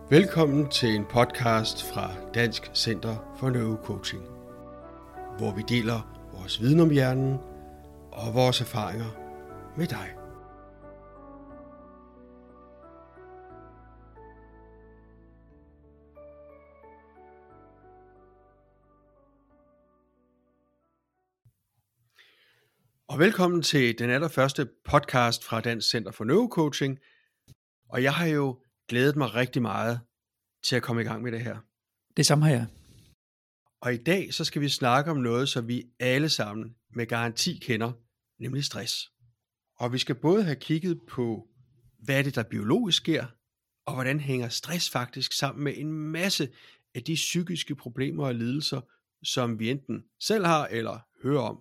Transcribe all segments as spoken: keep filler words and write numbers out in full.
Velkommen til en podcast fra Dansk Center for Neurocoaching, hvor vi deler vores viden om hjernen og vores erfaringer med dig. Og velkommen til den allerførste podcast fra Dansk Center for Neurocoaching. Og jeg har jo glædet mig rigtig meget til at komme i gang med det her. Det samme har jeg. Og i dag så skal vi snakke om noget, som vi alle sammen med garanti kender, nemlig stress. Og vi skal både have kigget på, hvad er det, der biologisk sker, og hvordan hænger stress faktisk sammen med en masse af de psykiske problemer og lidelser, som vi enten selv har eller hører om.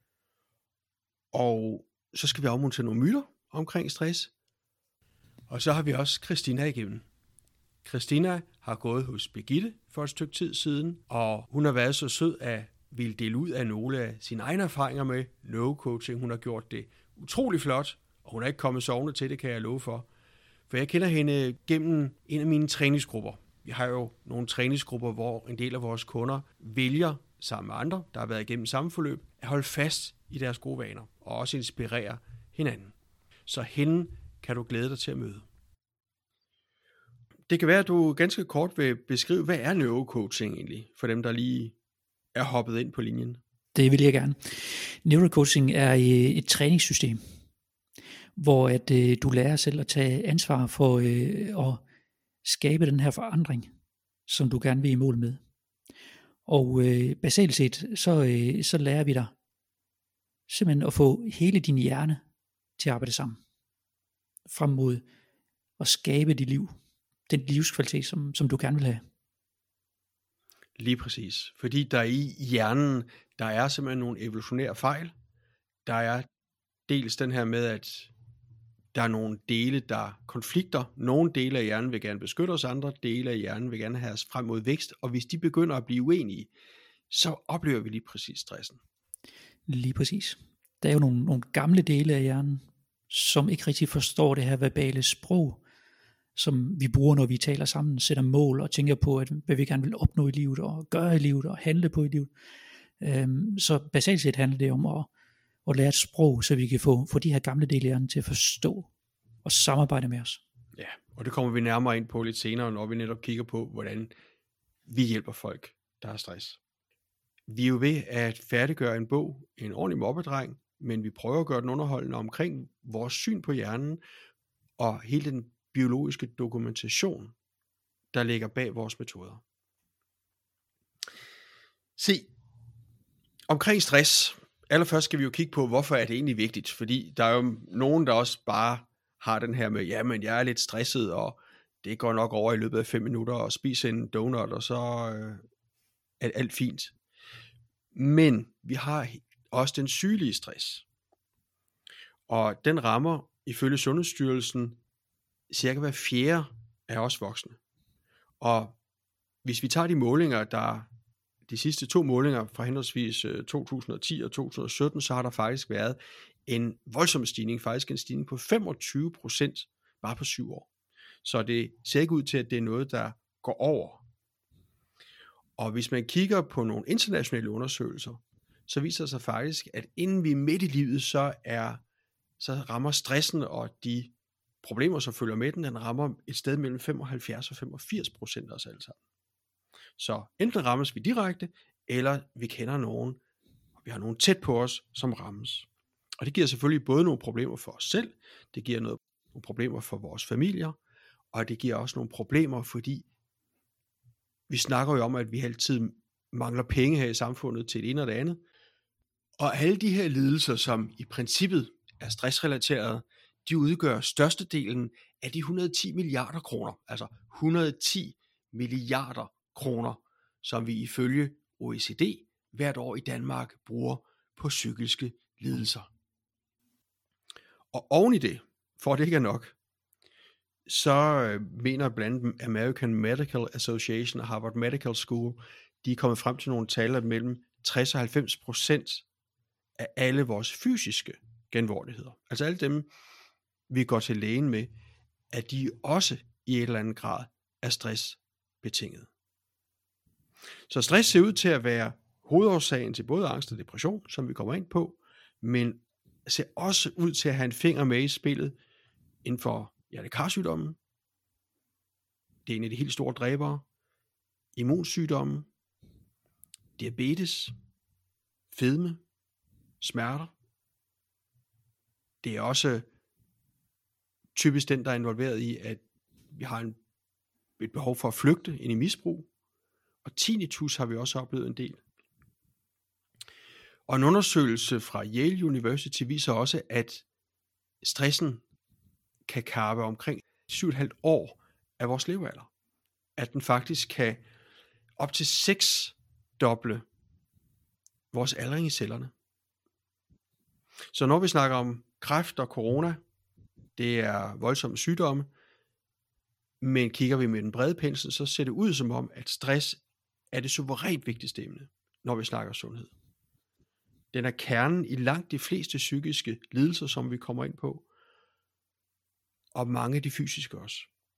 Og så skal vi afmontere nogle myter omkring stress. Og så har vi også Christina igennem. Christina har gået hos Birgitte for et stykke tid siden, og hun har været så sød at ville dele ud af nogle af sine egne erfaringer med neurocoaching. Hun har gjort det utrolig flot, og hun er ikke kommet sovende til det, kan jeg love for. For jeg kender hende gennem en af mine træningsgrupper. Vi har jo nogle træningsgrupper, hvor en del af vores kunder vælger sammen med andre, der har været igennem samme forløb, at holde fast i deres gode vaner og også inspirere hinanden. Så hende kan du glæde dig til at møde. Det kan være, at du ganske kort vil beskrive, hvad er neurocoaching egentlig, for dem, der lige er hoppet ind på linjen. Det vil jeg gerne. Neurocoaching er et træningssystem, hvor at, øh, du lærer selv at tage ansvar for øh, at skabe den her forandring, som du gerne vil i mål med. Og øh, basalt set, så, øh, så lærer vi dig simpelthen at få hele din hjerne til at arbejde sammen, frem mod at skabe dit liv, den livskvalitet, som, som du gerne vil have. Lige præcis. Fordi der i hjernen, der er simpelthen nogle evolutionære fejl. Der er dels den her med, at der er nogle dele, der konflikter. Nogle dele af hjernen vil gerne beskytte os, andre dele af hjernen vil gerne have os frem mod vækst. Og hvis de begynder at blive uenige, så oplever vi lige præcis stressen. Lige præcis. Der er jo nogle, nogle gamle dele af hjernen, som ikke rigtig forstår det her verbale sprog, som vi bruger, når vi taler sammen, sætter mål og tænker på, at, hvad vi gerne vil opnå i livet, og gøre i livet, og handle på i livet. Øhm, så basalt set handler det om at, at lære et sprog, så vi kan få, få de her gamle dele af hjernen til at forstå og samarbejde med os. Ja, og det kommer vi nærmere ind på lidt senere, når vi netop kigger på, hvordan vi hjælper folk, der har stress. Vi er jo ved at færdiggøre en bog, en ordentlig mobbedreng, men vi prøver at gøre den underholdende omkring vores syn på hjernen, og hele den biologiske dokumentation, der ligger bag vores metoder. Se, omkring stress, allerførst skal vi jo kigge på, hvorfor er det egentlig vigtigt, fordi der er jo nogen, der også bare har den her med, jamen jeg er lidt stresset, og det går nok over i løbet af fem minutter, og spise en donut, og så øh, er alt fint. Men vi har også den sygelige stress, og den rammer ifølge Sundhedsstyrelsen cirka hver fjerde af os voksne. Og hvis vi tager de målinger, der de sidste to målinger fra henholdsvis to tusind og ti og to tusind og sytten, så har der faktisk været en voldsom stigning, faktisk en stigning på femogtyve procent bare på syv år. Så det ser ikke ud til, at det er noget, der går over. Og hvis man kigger på nogle internationale undersøgelser, så viser det sig faktisk, at inden vi er midt i livet, så, er, så rammer stressen og de problemer, som følger med den, den rammer et sted mellem femoghalvfjerds og femogfirs procent af os alle sammen. Så enten rammes vi direkte, eller vi kender nogen, og vi har nogen tæt på os, som rammes. Og det giver selvfølgelig både nogle problemer for os selv, det giver noget, nogle problemer for vores familier, og det giver også nogle problemer, fordi vi snakker jo om, at vi altid mangler penge her i samfundet til det ene og det andet. Og alle de her lidelser, som i princippet er stressrelaterede, de udgør størstedelen af de et hundrede og ti milliarder kroner, altså et hundrede og ti milliarder kroner, som vi ifølge O E C D hvert år i Danmark bruger på psykiske lidelser. Og oven i det, for det ikke er nok, så mener blandt andet American Medical Association og Harvard Medical School, de er kommet frem til nogle tal af mellem tres og halvfems procent af alle vores fysiske genvordigheder. Altså alle dem, vi går til lægen med, at de også i et eller andet grad er stress betinget. Så stress ser ud til at være hovedårsagen til både angst og depression, som vi kommer ind på, men ser også ud til at have en finger med i spillet inden for hjertekarsygdommen. Det er en af de helt store dræbere. Immunsygdomme, diabetes, fedme, smerter. Det er også typisk den, der er involveret i, at vi har en, et behov for at flygte ind i misbrug. Og tinnitus har vi også oplevet en del. Og en undersøgelse fra Yale University viser også, at stressen kan kappe omkring syv komma fem år af vores levealder. At den faktisk kan op til seks doble vores aldring i cellerne. Så når vi snakker om kræft og corona, det er voldsomme sygdomme, men kigger vi med den brede pensel, så ser det ud som om, at stress er det suverænt vigtigste emne, når vi snakker sundhed. Den er kernen i langt de fleste psykiske lidelser, som vi kommer ind på, og mange af de fysiske også.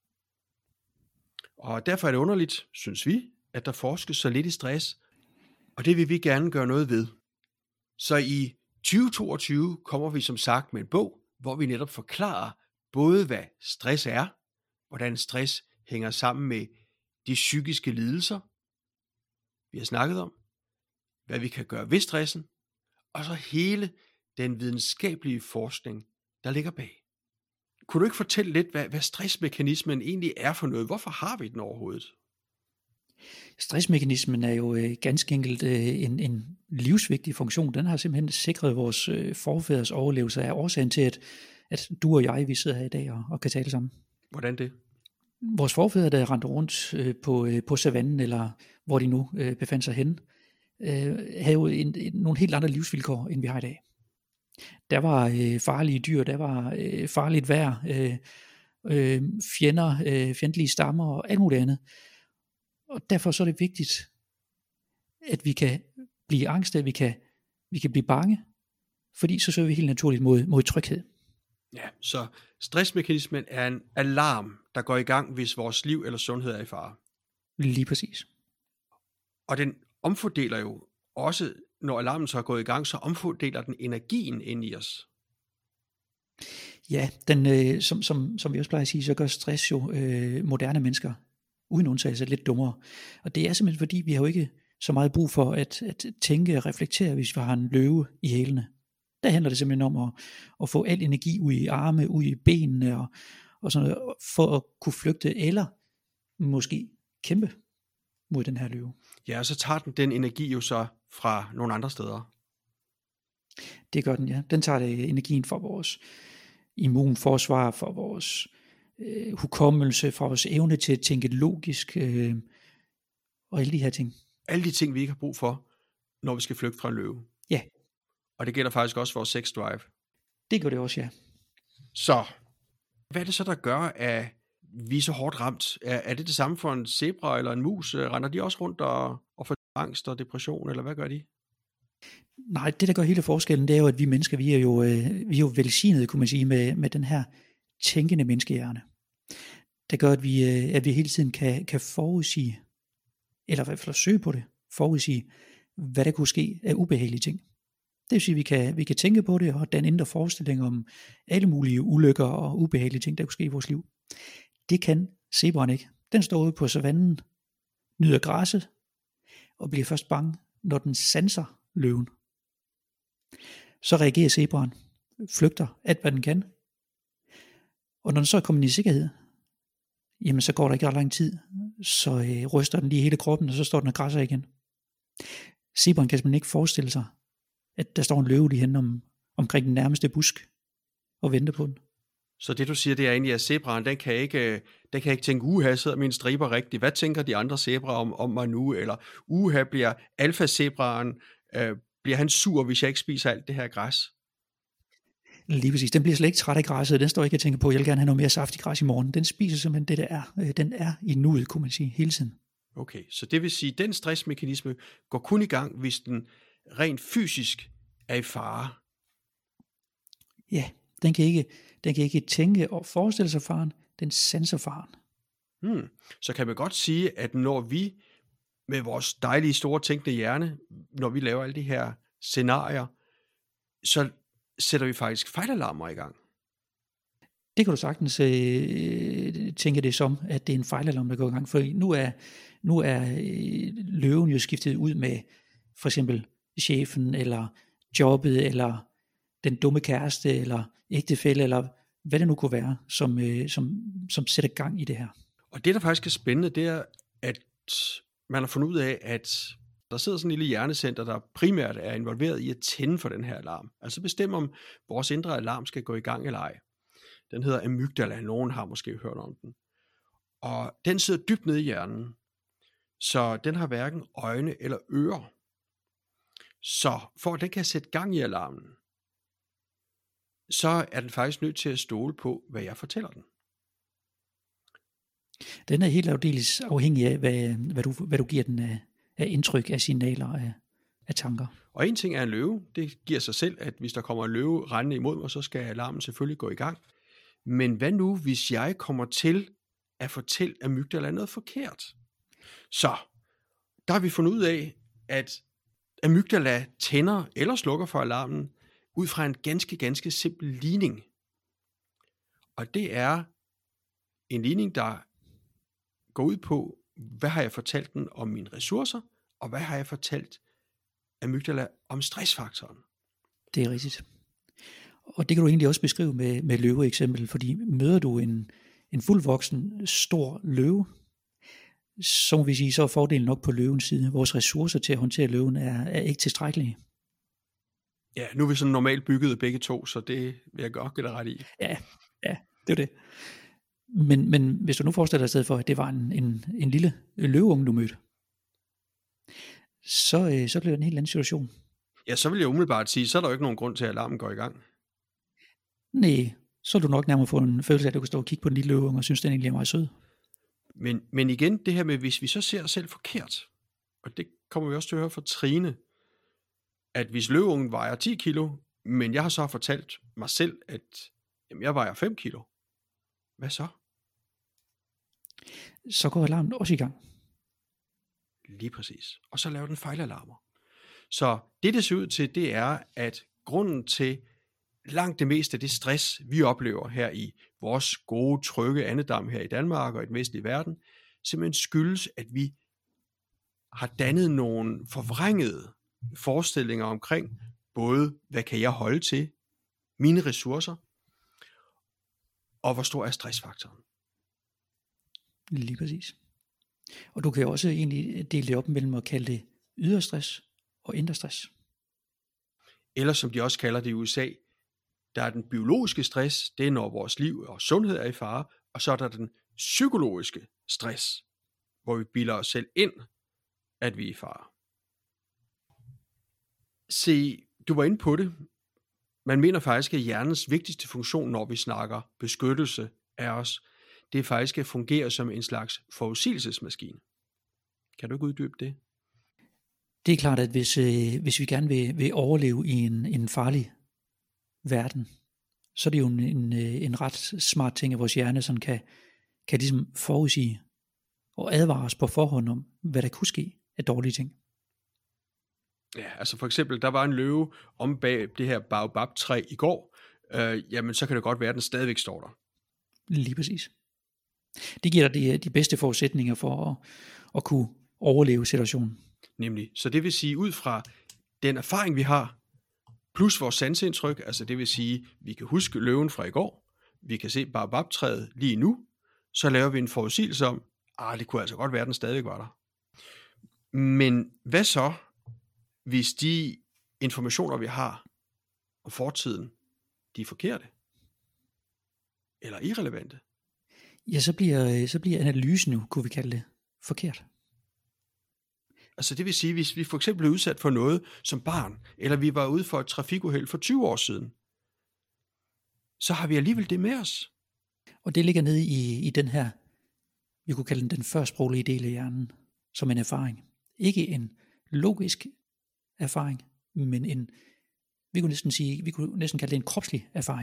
Og derfor er det underligt, synes vi, at der forskes så lidt i stress, og det vil vi gerne gøre noget ved. Så i tyve toogtyve kommer vi som sagt med en bog, hvor vi netop forklarer både hvad stress er, hvordan stress hænger sammen med de psykiske lidelser, vi har snakket om, hvad vi kan gøre ved stressen, og så hele den videnskabelige forskning, der ligger bag. Kunne du ikke fortælle lidt, hvad, hvad stressmekanismen egentlig er for noget? Hvorfor har vi den overhovedet? Stressmekanismen er jo øh, ganske enkelt øh, en, en livsvigtig funktion. Den har simpelthen sikret vores øh, forfædres overlevelse af årsagen til, at, at du og jeg, vi sidder her i dag og, og kan tale sammen. Hvordan det? Vores forfædre, der rendte rundt øh, på, øh, på savannen, eller hvor de nu øh, befandt sig henne, øh, havde jo en, en, nogle helt andre livsvilkår, end vi har i dag. Der var øh, farlige dyr, der var øh, farligt vejr, øh, øh, fjender, øh, fjendtlige stammer og alt muligt andet. Og derfor så er det vigtigt, at vi kan blive angst, at vi kan, vi kan blive bange, fordi så søger vi helt naturligt mod, mod tryghed. Ja, så stressmekanismen er en alarm, der går i gang, hvis vores liv eller sundhed er i fare. Lige præcis. Og den omfordeler jo også, når alarmen så er gået i gang, så omfordeler den energien ind i os. Ja, den, øh, som, som, som vi også plejer at sige, så gør stress jo øh, moderne mennesker, uden undtagelse, lidt dummere. Og det er simpelthen fordi, vi har jo ikke så meget brug for at, at tænke og reflektere, hvis vi har en løve i hælene. Der handler det simpelthen om at, at få al energi ud i arme, ud i benene, og, og sådan noget, for at kunne flygte, eller måske kæmpe mod den her løve. Ja, og så tager den den energi jo så fra nogle andre steder. Det gør den, ja. Den tager det energien fra vores immunforsvar, fra vores øh, hukommelse, fra vores evne til at tænke logisk, øh, og alle de her ting. Alle de ting, vi ikke har brug for, når vi skal flygte fra en løve. Ja. Og det gælder faktisk også vores sex drive. Det gør det også, ja. Så, hvad er det så, der gør, at vi er så hårdt ramt? Er, er det det samme for en zebra eller en mus? Render de også rundt og, og får angst og depression, eller hvad gør de? Nej, det der gør hele forskellen, det er jo, at vi mennesker, vi er jo, øh, vi er jo velsignede, kunne man sige, med, med den her tænkende menneskehjerne. Det gør, at vi, øh, at vi hele tiden kan, kan forudsige, eller i hvert fald søge på det, forudsige, hvad der kunne ske af ubehagelige ting. Det vil sige, at vi kan, vi kan tænke på det, og danne indre forestilling om alle mulige ulykker og ubehagelige ting, der kunne ske i vores liv. Det kan zebraen ikke. Den står ude på savannen, nyder græsset, og bliver først bange, når den sanser løven. Så reagerer zebraen, flygter alt hvad den kan, og når den så er kommet i sikkerhed, jamen så går der ikke ret lang tid, så øh, ryster den lige hele kroppen, og så står den og græsser igen. Zebraen kan simpelthen ikke forestille sig, at der står en løve lige henne om, omkring den nærmeste busk og venter på den. Så det du siger, det er egentlig, at zebraen, den kan ikke, den kan ikke tænke, uha, jeg sidder mine striber rigtigt. Hvad tænker de andre zebraer om, om mig nu? Eller uha, bliver alfa-zebraen, øh, bliver han sur, hvis jeg ikke spiser alt det her græs? Lige præcis. Den bliver slet ikke træt af græsset. Den står ikke og tænker på, at jeg vil gerne have noget mere saftig græs i morgen. Den spiser simpelthen det, der er. Den er i nuet, kunne man sige, hele tiden. Okay, så det vil sige, at den stressmekanisme går kun i gang, hvis den rent fysisk er i fare. Ja, den kan ikke, den kan ikke tænke og forestille sig faren. Den sanser faren. Hmm. Så kan man godt sige, at når vi med vores dejlige store tænkende hjerne, når vi laver alle de her scenarier, så sætter vi faktisk fejlalarmer i gang. Det kan du sagtens øh, tænke det som, at det er en fejlalarm, der går i gang. For nu er, nu er øh, løven jo skiftet ud med for eksempel chefen, eller jobbet, eller den dumme kæreste, eller ægtefælle, eller hvad det nu kunne være, som, øh, som, som sætter gang i det her. Og det, der faktisk er spændende, det er, at man har fundet ud af, at der sidder sådan en lille hjernecenter, der primært er involveret i at tænde for den her alarm. Altså bestemme, om vores indre alarm skal gå i gang eller ej. Den hedder amygdala, nogen har måske hørt om den. Og den sidder dybt nede i hjernen, så den har hverken øjne eller ører. Så for at den kan sætte gang i alarmen, så er den faktisk nødt til at stole på, hvad jeg fortæller den. Den er helt afdeles afhængig af, hvad, hvad, du, hvad du giver den af, af indtryk, af signaler, af, af tanker. Og en ting er en løve. Det giver sig selv, at hvis der kommer en løve rendende imod mig, så skal alarmen selvfølgelig gå i gang. Men hvad nu, hvis jeg kommer til at fortælle amygdala noget forkert? Så der har vi fundet ud af, at amygdala tænder eller slukker for alarmen ud fra en ganske, ganske simpel ligning. Og det er en ligning, der går ud på, hvad har jeg fortalt den om mine ressourcer, og hvad har jeg fortalt amygdala om stressfaktoren. Det er rigtigt. Og det kan du egentlig også beskrive med, med løveeksempel, fordi møder du en, en fuldvoksen, stor løve, så må vi sige, så er fordelen nok på løvens side. Vores ressourcer til at håndtere løven er, er ikke tilstrækkelige. Ja, nu er vi sådan normalt bygget begge to, så det vil jeg godt give dig ret i. Ja, ja, det er det. Men, men hvis du nu forestiller dig i stedet for, at det var en, en, en lille løveunge, du mødte, så, øh, så bliver det en helt anden situation. Ja, så vil jeg umiddelbart sige, så er der jo ikke nogen grund til, at alarmen går i gang. Nej, så vil du nok nærmere få en følelse af, at du kan stå og kigge på den lille løveunge, og synes, den egentlig er meget sød. Men, men igen, det her med, hvis vi så ser os selv forkert, og det kommer vi også til at høre fra Trine, at hvis løveungen vejer ti kilo, men jeg har så fortalt mig selv, at jamen, jeg vejer fem kilo. Hvad så? Så går alarmen også i gang. Lige præcis. Og så laver den fejlalarmer. Så det, det ser ud til, det er, at grunden til langt det meste af det stress, vi oplever her i vores gode, trygge andedam her i Danmark og i den vestlige verden, simpelthen skyldes, at vi har dannet nogle forvrængede forestillinger omkring, både hvad kan jeg holde til, mine ressourcer, og hvor stor er stressfaktoren. Lige præcis. Og du kan jo også egentlig dele det op mellem at kalde det ydre stress og indre stress. Eller som de også kalder det i U S A, der er den biologiske stress, det er når vores liv og sundhed er i fare, og så er der den psykologiske stress, hvor vi bilder os selv ind, at vi er i fare. Se, du var inde på det. Man mener faktisk, at hjernens vigtigste funktion, når vi snakker beskyttelse af os, det er faktisk at fungere som en slags forudsigelsesmaskine. Kan du ikke uddybe det? Det er klart, at hvis, øh, hvis vi gerne vil, vil overleve i en, en farlig verden, så er det jo en, en, en ret smart ting, at vores hjerne sådan kan, kan ligesom forudsige og advare os på forhånd om, hvad der kunne ske af dårlige ting. Ja, altså for eksempel, der var en løve om bag det her baobab-træ i går, øh, jamen så kan det godt være, at den stadigvæk står der. Lige præcis. Det giver dig de, de bedste forudsætninger for at, at kunne overleve situationen. Nemlig, så det vil sige, ud fra den erfaring, vi har, plus vores sanseindtryk, altså det vil sige, vi kan huske løven fra i går, vi kan se baobab-træet lige nu, så laver vi en forudsigelse om, ah, det kunne altså godt være, at den stadigvæk var der. Men hvad så, hvis de informationer, vi har om fortiden, de er forkerte? Eller irrelevante? Ja, så bliver, så bliver analysen jo, kunne vi kalde det, forkert. Altså det vil sige, hvis vi for eksempel er udsat for noget som barn, eller vi var ude for et trafikuheld for tyve år siden, så har vi alligevel det med os. Og det ligger nede i, i den her, vi kunne kalde den den førsproglige del af hjernen, som en erfaring. Ikke en logisk erfaring, men en, vi kunne næsten sige, vi kunne næsten kalde det en kropslig erfaring.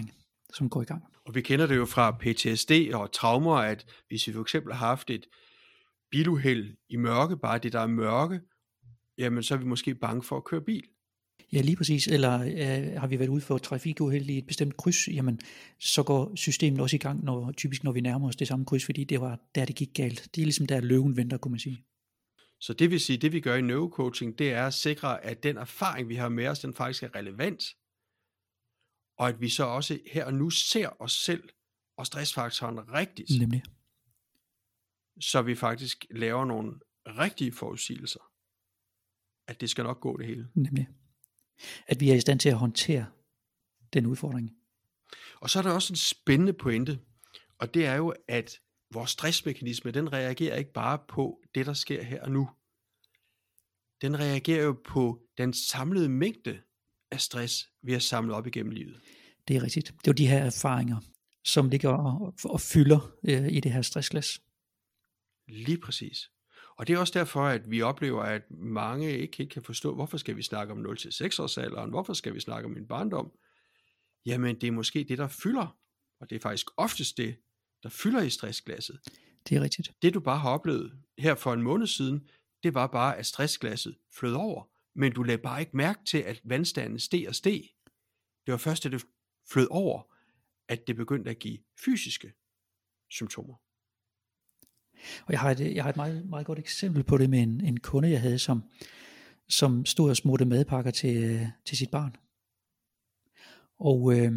som går i gang. Og vi kender det jo fra P T S D og traumer, at hvis vi for eksempel har haft et biluheld i mørke, bare det der er mørke, jamen så er vi måske bange for at køre bil. Ja, lige præcis. Eller øh, har vi været ude for et trafikuheld i et bestemt kryds, jamen så går systemet også i gang, når, typisk når vi nærmer os det samme kryds, fordi det var der, det gik galt. Det er ligesom der løven venter, kunne man sige. Så det vil sige, det vi gør i neurocoaching, det er at sikre, at den erfaring, vi har med os, den faktisk er relevant, og at vi så også her og nu ser os selv og stressfaktoren rigtigt. Nemlig. Så vi faktisk laver nogle rigtige forudsigelser, at det skal nok gå det hele. Nemlig. At vi er i stand til at håndtere den udfordring. Og så er der også en spændende pointe, og det er jo, at vores stressmekanisme, den reagerer ikke bare på det, der sker her og nu. Den reagerer jo på den samlede mængde af stress, vi har samlet op igennem livet. Det er rigtigt. Det er jo de her erfaringer, som ligger og, og fylder øh, i det her stressglas. Lige præcis. Og det er også derfor, at vi oplever, at mange ikke helt kan forstå, hvorfor skal vi snakke om nul til seks års alderen, hvorfor skal vi snakke om en barndom? Jamen, det er måske det, der fylder, og det er faktisk oftest det, der fylder i stressglasset. Det er rigtigt. Det, du bare har oplevet her for en måned siden, det var bare, at stressglasset flød over, men du lagde bare ikke mærke til, at vandstanden steg og steg. Det var først, da det flød over, at det begyndte at give fysiske symptomer. Og jeg har et, jeg har et meget, meget godt eksempel på det med en, en kunde, jeg havde, som, som stod og smurte madpakker til, til sit barn. Og øh,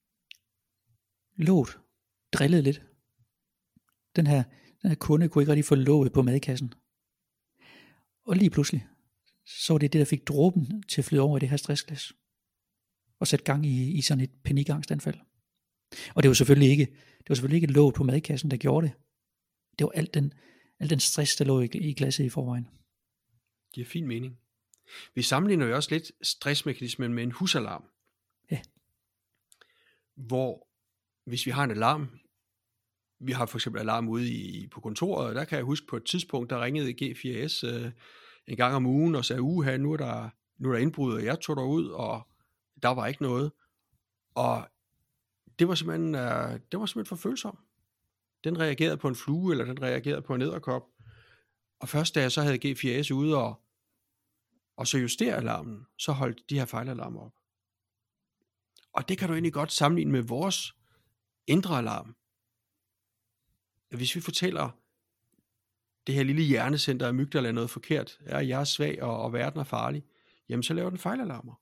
låget drillede lidt. Den her, den her kunde kunne ikke rigtig få låget på madkassen. Og lige pludselig, så var det det, der fik dråben til at flyde over i det her stressglas. Og sætte gang i, i sådan et panikangstanfald. Og det var selvfølgelig ikke, det var selvfølgelig ikke låget på madkassen, der gjorde det. Det var alt den, alt den stress, der lå i, i glasset i forvejen. Det giver fin mening. Vi sammenligner jo også lidt stressmekanismen med en husalarm. Ja. Hvor, hvis vi har en alarm, vi har for eksempel alarm ude i, på kontoret, og der kan jeg huske på et tidspunkt, der ringede G fire S øh, en gang om ugen og sagde, uha, nu er der, nu er der indbrud, og jeg tog derud, og der var ikke noget. Og det var simpelthen, øh, det var simpelthen for følsom. Den reagerede på en flue, eller den reagerede på en edderkop. Og først da jeg så havde G fire S ude og, og så justere alarmen, så holdt de her fejlalarmer op. Og det kan du egentlig godt sammenligne med vores indre alarm. Hvis vi fortæller det her lille hjernecenter af amygdala er noget forkert, ja, jeg er svag, og, og verden er farlig, jamen så laver den fejlalarmer.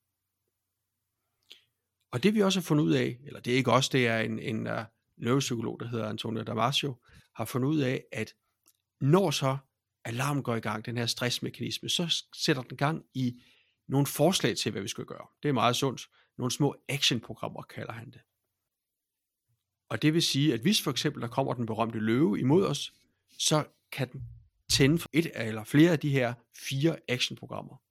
Og det vi også har fundet ud af, eller det er ikke os, det er en, en uh, neuropsykolog, der hedder Antonio Damasio, har fundet ud af, at når så alarmen går i gang, den her stressmekanisme, så sætter den gang i nogle forslag til, hvad vi skal gøre. Det er meget sundt. Nogle små actionprogrammer, kalder han det. Og det vil sige, at hvis for eksempel der kommer den berømte løve imod os, så kan den tænde for et eller flere af de her fire actionprogrammer.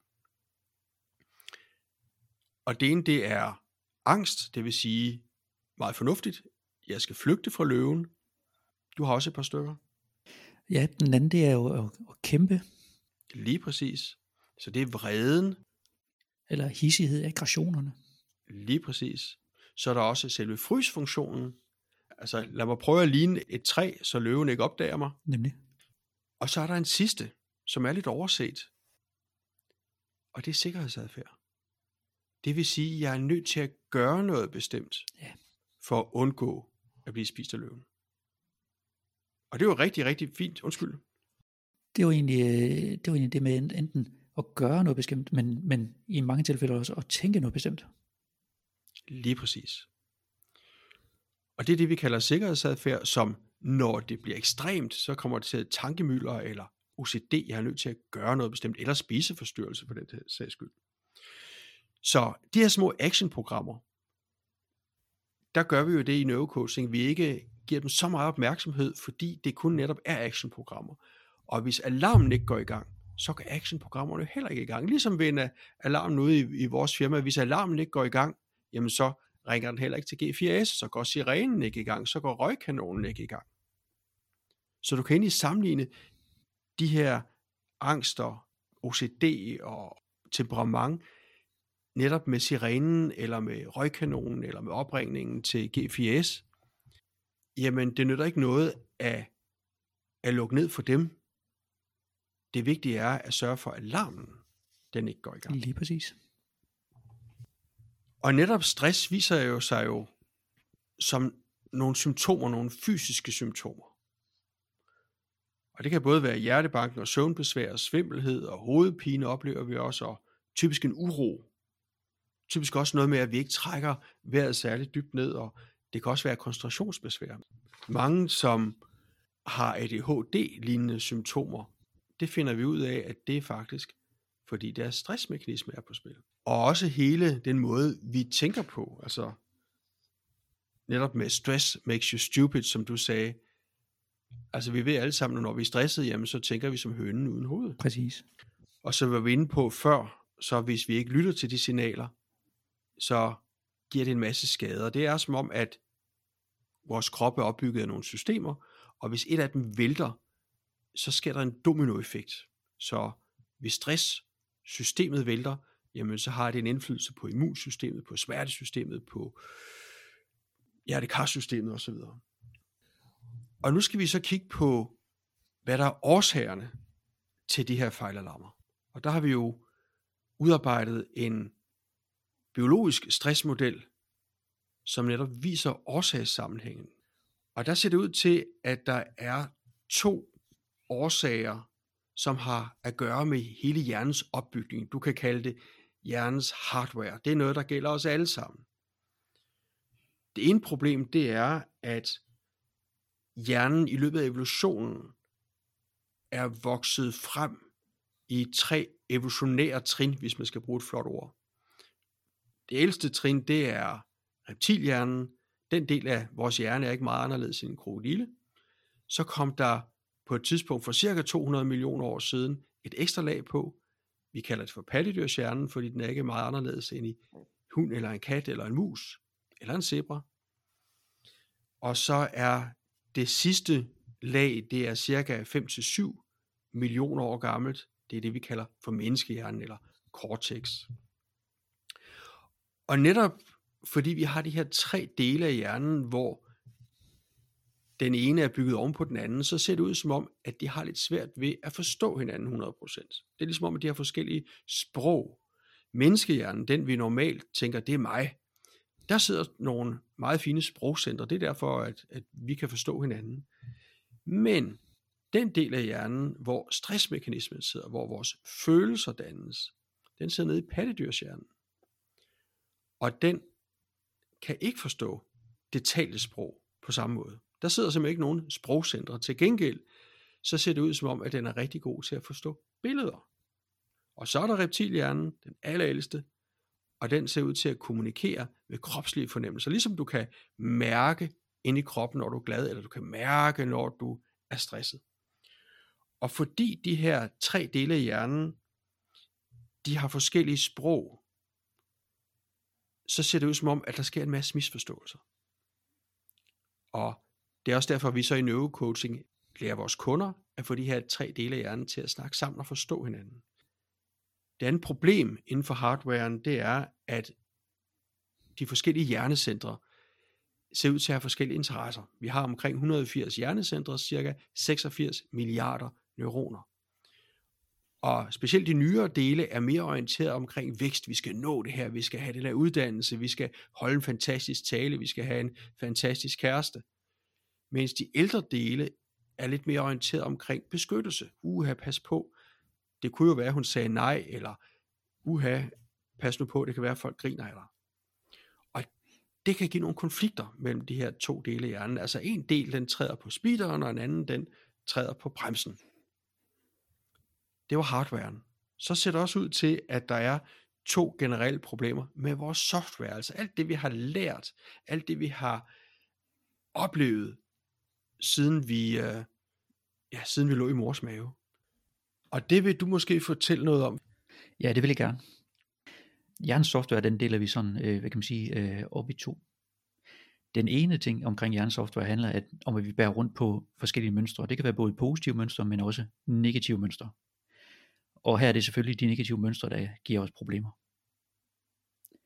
Og det ene, det er angst, det vil sige meget fornuftigt. Jeg skal flygte fra løven. Du har også et par stykker. Ja, den anden, det er jo at, at kæmpe. Lige præcis. Så det er vreden. Eller hissighed, aggressionerne. Lige præcis. Så er der også selve frysfunktionen. Altså lad mig prøve at ligne et træ, så løven ikke opdager mig. Nemlig. Og så er der en sidste, som er lidt overset. Og det er sikkerhedsadfærd. Det vil sige, at jeg er nødt til at gøre noget bestemt, ja, for at undgå at blive spist af løven. Og det var rigtig, rigtig fint. Undskyld. Det var egentlig det, var egentlig det med enten at gøre noget bestemt, men, men i mange tilfælde også at tænke noget bestemt. Lige præcis. Og det er det, vi kalder sikkerhedsadfærd, som når det bliver ekstremt, så kommer det til tankemylder eller O C D. Jeg er nødt til at gøre noget bestemt, eller spiseforstyrrelse på den sags skyld. Så de her små actionprogrammer, der gør vi jo det i neurocoaching, vi ikke giver dem så meget opmærksomhed, fordi det kun netop er actionprogrammer. Og hvis alarmen ikke går i gang, så går actionprogrammerne heller ikke i gang. Ligesom ved en alarm ude i, i vores firma, hvis alarmen ikke går i gang, jamen så ringer den heller ikke til G fire S, så går sirenen ikke i gang, så går røgkanonen ikke i gang. Så du kan egentlig sammenligne de her angster, O C D og temperament, netop med sirenen, eller med røgkanonen, eller med opringningen til G fire S, jamen det nytter ikke noget at, at lukke ned for dem. Det vigtige er at sørge for, at alarmen den ikke går i gang. Lige præcis. Og netop stress viser jo sig jo som nogle symptomer, nogle fysiske symptomer. Og det kan både være hjertebanken og søvnbesvær og svimmelhed og hovedpine oplever vi også, og typisk en uro. Typisk også noget med, at vi ikke trækker vejret særligt dybt ned, og det kan også være koncentrationsbesvær. Mange, som har A D H D-lignende symptomer, det finder vi ud af, at det er faktisk, fordi deres stressmekanisme er på spil. Og også hele den måde, vi tænker på, altså netop med stress makes you stupid, som du sagde. Altså vi ved alle sammen, når vi er stressede, jamen så tænker vi som hønen uden hoved. Præcis. Og så var vi inde på før, så hvis vi ikke lytter til de signaler, så giver det en masse skader. Det er som om, at vores krop er opbygget af nogle systemer, og hvis et af dem vælter, så sker der en dominoeffekt. Så hvis stresssystemet vælter, jamen så har det en indflydelse på immunsystemet, på smertesystemet, på hjertekarsystemet osv. Og nu skal vi så kigge på, hvad der er årsagerne til de her fejlalarmer. Og der har vi jo udarbejdet en biologisk stressmodel, som netop viser årsagssammenhængen. Og der ser det ud til, at der er to årsager, som har at gøre med hele hjernens opbygning. Du kan kalde det hjernens hardware. Det er noget, der gælder os alle sammen. Det ene problem, det er, at hjernen i løbet af evolutionen er vokset frem i tre evolutionære trin, hvis man skal bruge et flot ord. Det ældste trin, det er reptilhjernen. Den del af vores hjerne er ikke meget anderledes end en krokodille. Så kom der på et tidspunkt for cirka to hundrede millioner år siden et ekstra lag på. Vi kalder det for pattedyrshjernen, fordi den er ikke meget anderledes end i hund eller en kat eller en mus eller en zebra. Og så er det sidste lag, det er cirka fem til syv millioner år gammelt. Det er det, vi kalder for menneskehjernen eller cortex. Og netop fordi vi har de her tre dele af hjernen, hvor den ene er bygget oven på den anden, så ser det ud som om, at de har lidt svært ved at forstå hinanden hundrede procent. Det er ligesom om, at de har forskellige sprog. Menneskehjernen, den vi normalt tænker, det er mig, der sidder nogle meget fine sprogcentre. Det er derfor, at, at vi kan forstå hinanden. Men den del af hjernen, hvor stressmekanismen sidder, hvor vores følelser dannes, den sidder nede i pattedyrshjernen. Og den kan ikke forstå det talte sprog på samme måde. Der sidder simpelthen ikke nogen sprogcentre. Til gengæld, så ser det ud som om, at den er rigtig god til at forstå billeder. Og så er der reptilhjernen, den allerældste, og den ser ud til at kommunikere med kropslige fornemmelser. Ligesom du kan mærke ind i kroppen, når du er glad, eller du kan mærke, når du er stresset. Og fordi de her tre dele af hjernen, de har forskellige sprog, så ser det ud som om, at der sker en masse misforståelser. Og det er også derfor, at vi så i neurocoaching lærer vores kunder at få de her tre dele af hjernen til at snakke sammen og forstå hinanden. Det andet problem inden for hardwaren, det er, at de forskellige hjernecentre ser ud til at have forskellige interesser. Vi har omkring et hundrede og firs hjernecentre, cirka seksogfirs milliarder neuroner. Og specielt de nyere dele er mere orienteret omkring vækst. Vi skal nå det her, vi skal have den her uddannelse, vi skal holde en fantastisk tale, vi skal have en fantastisk kæreste. Mens de ældre dele er lidt mere orienteret omkring beskyttelse. Uha, pas på. Det kunne jo være, at hun sagde nej, eller uha, pas nu på, det kan være, at folk griner af dig. Og det kan give nogle konflikter mellem de her to dele af hjernen. Altså en del, den træder på speederen, og en anden, den træder på bremsen. Det var hardwaren. Så ser det også ud til, at der er to generelle problemer med vores software. Altså alt det, vi har lært, alt det, vi har oplevet, siden vi, øh, ja, siden vi lå i mors mave. Og det vil du måske fortælle noget om. Ja, det vil jeg gerne. Hjernens software, den deler vi sådan, øh, hvad kan man sige, øh, op i to. Den ene ting omkring hjernens software handler at, om, at vi bærer rundt på forskellige mønstre. Det kan være både positive mønstre, men også negative mønstre. Og her er det selvfølgelig de negative mønstre, der giver os problemer.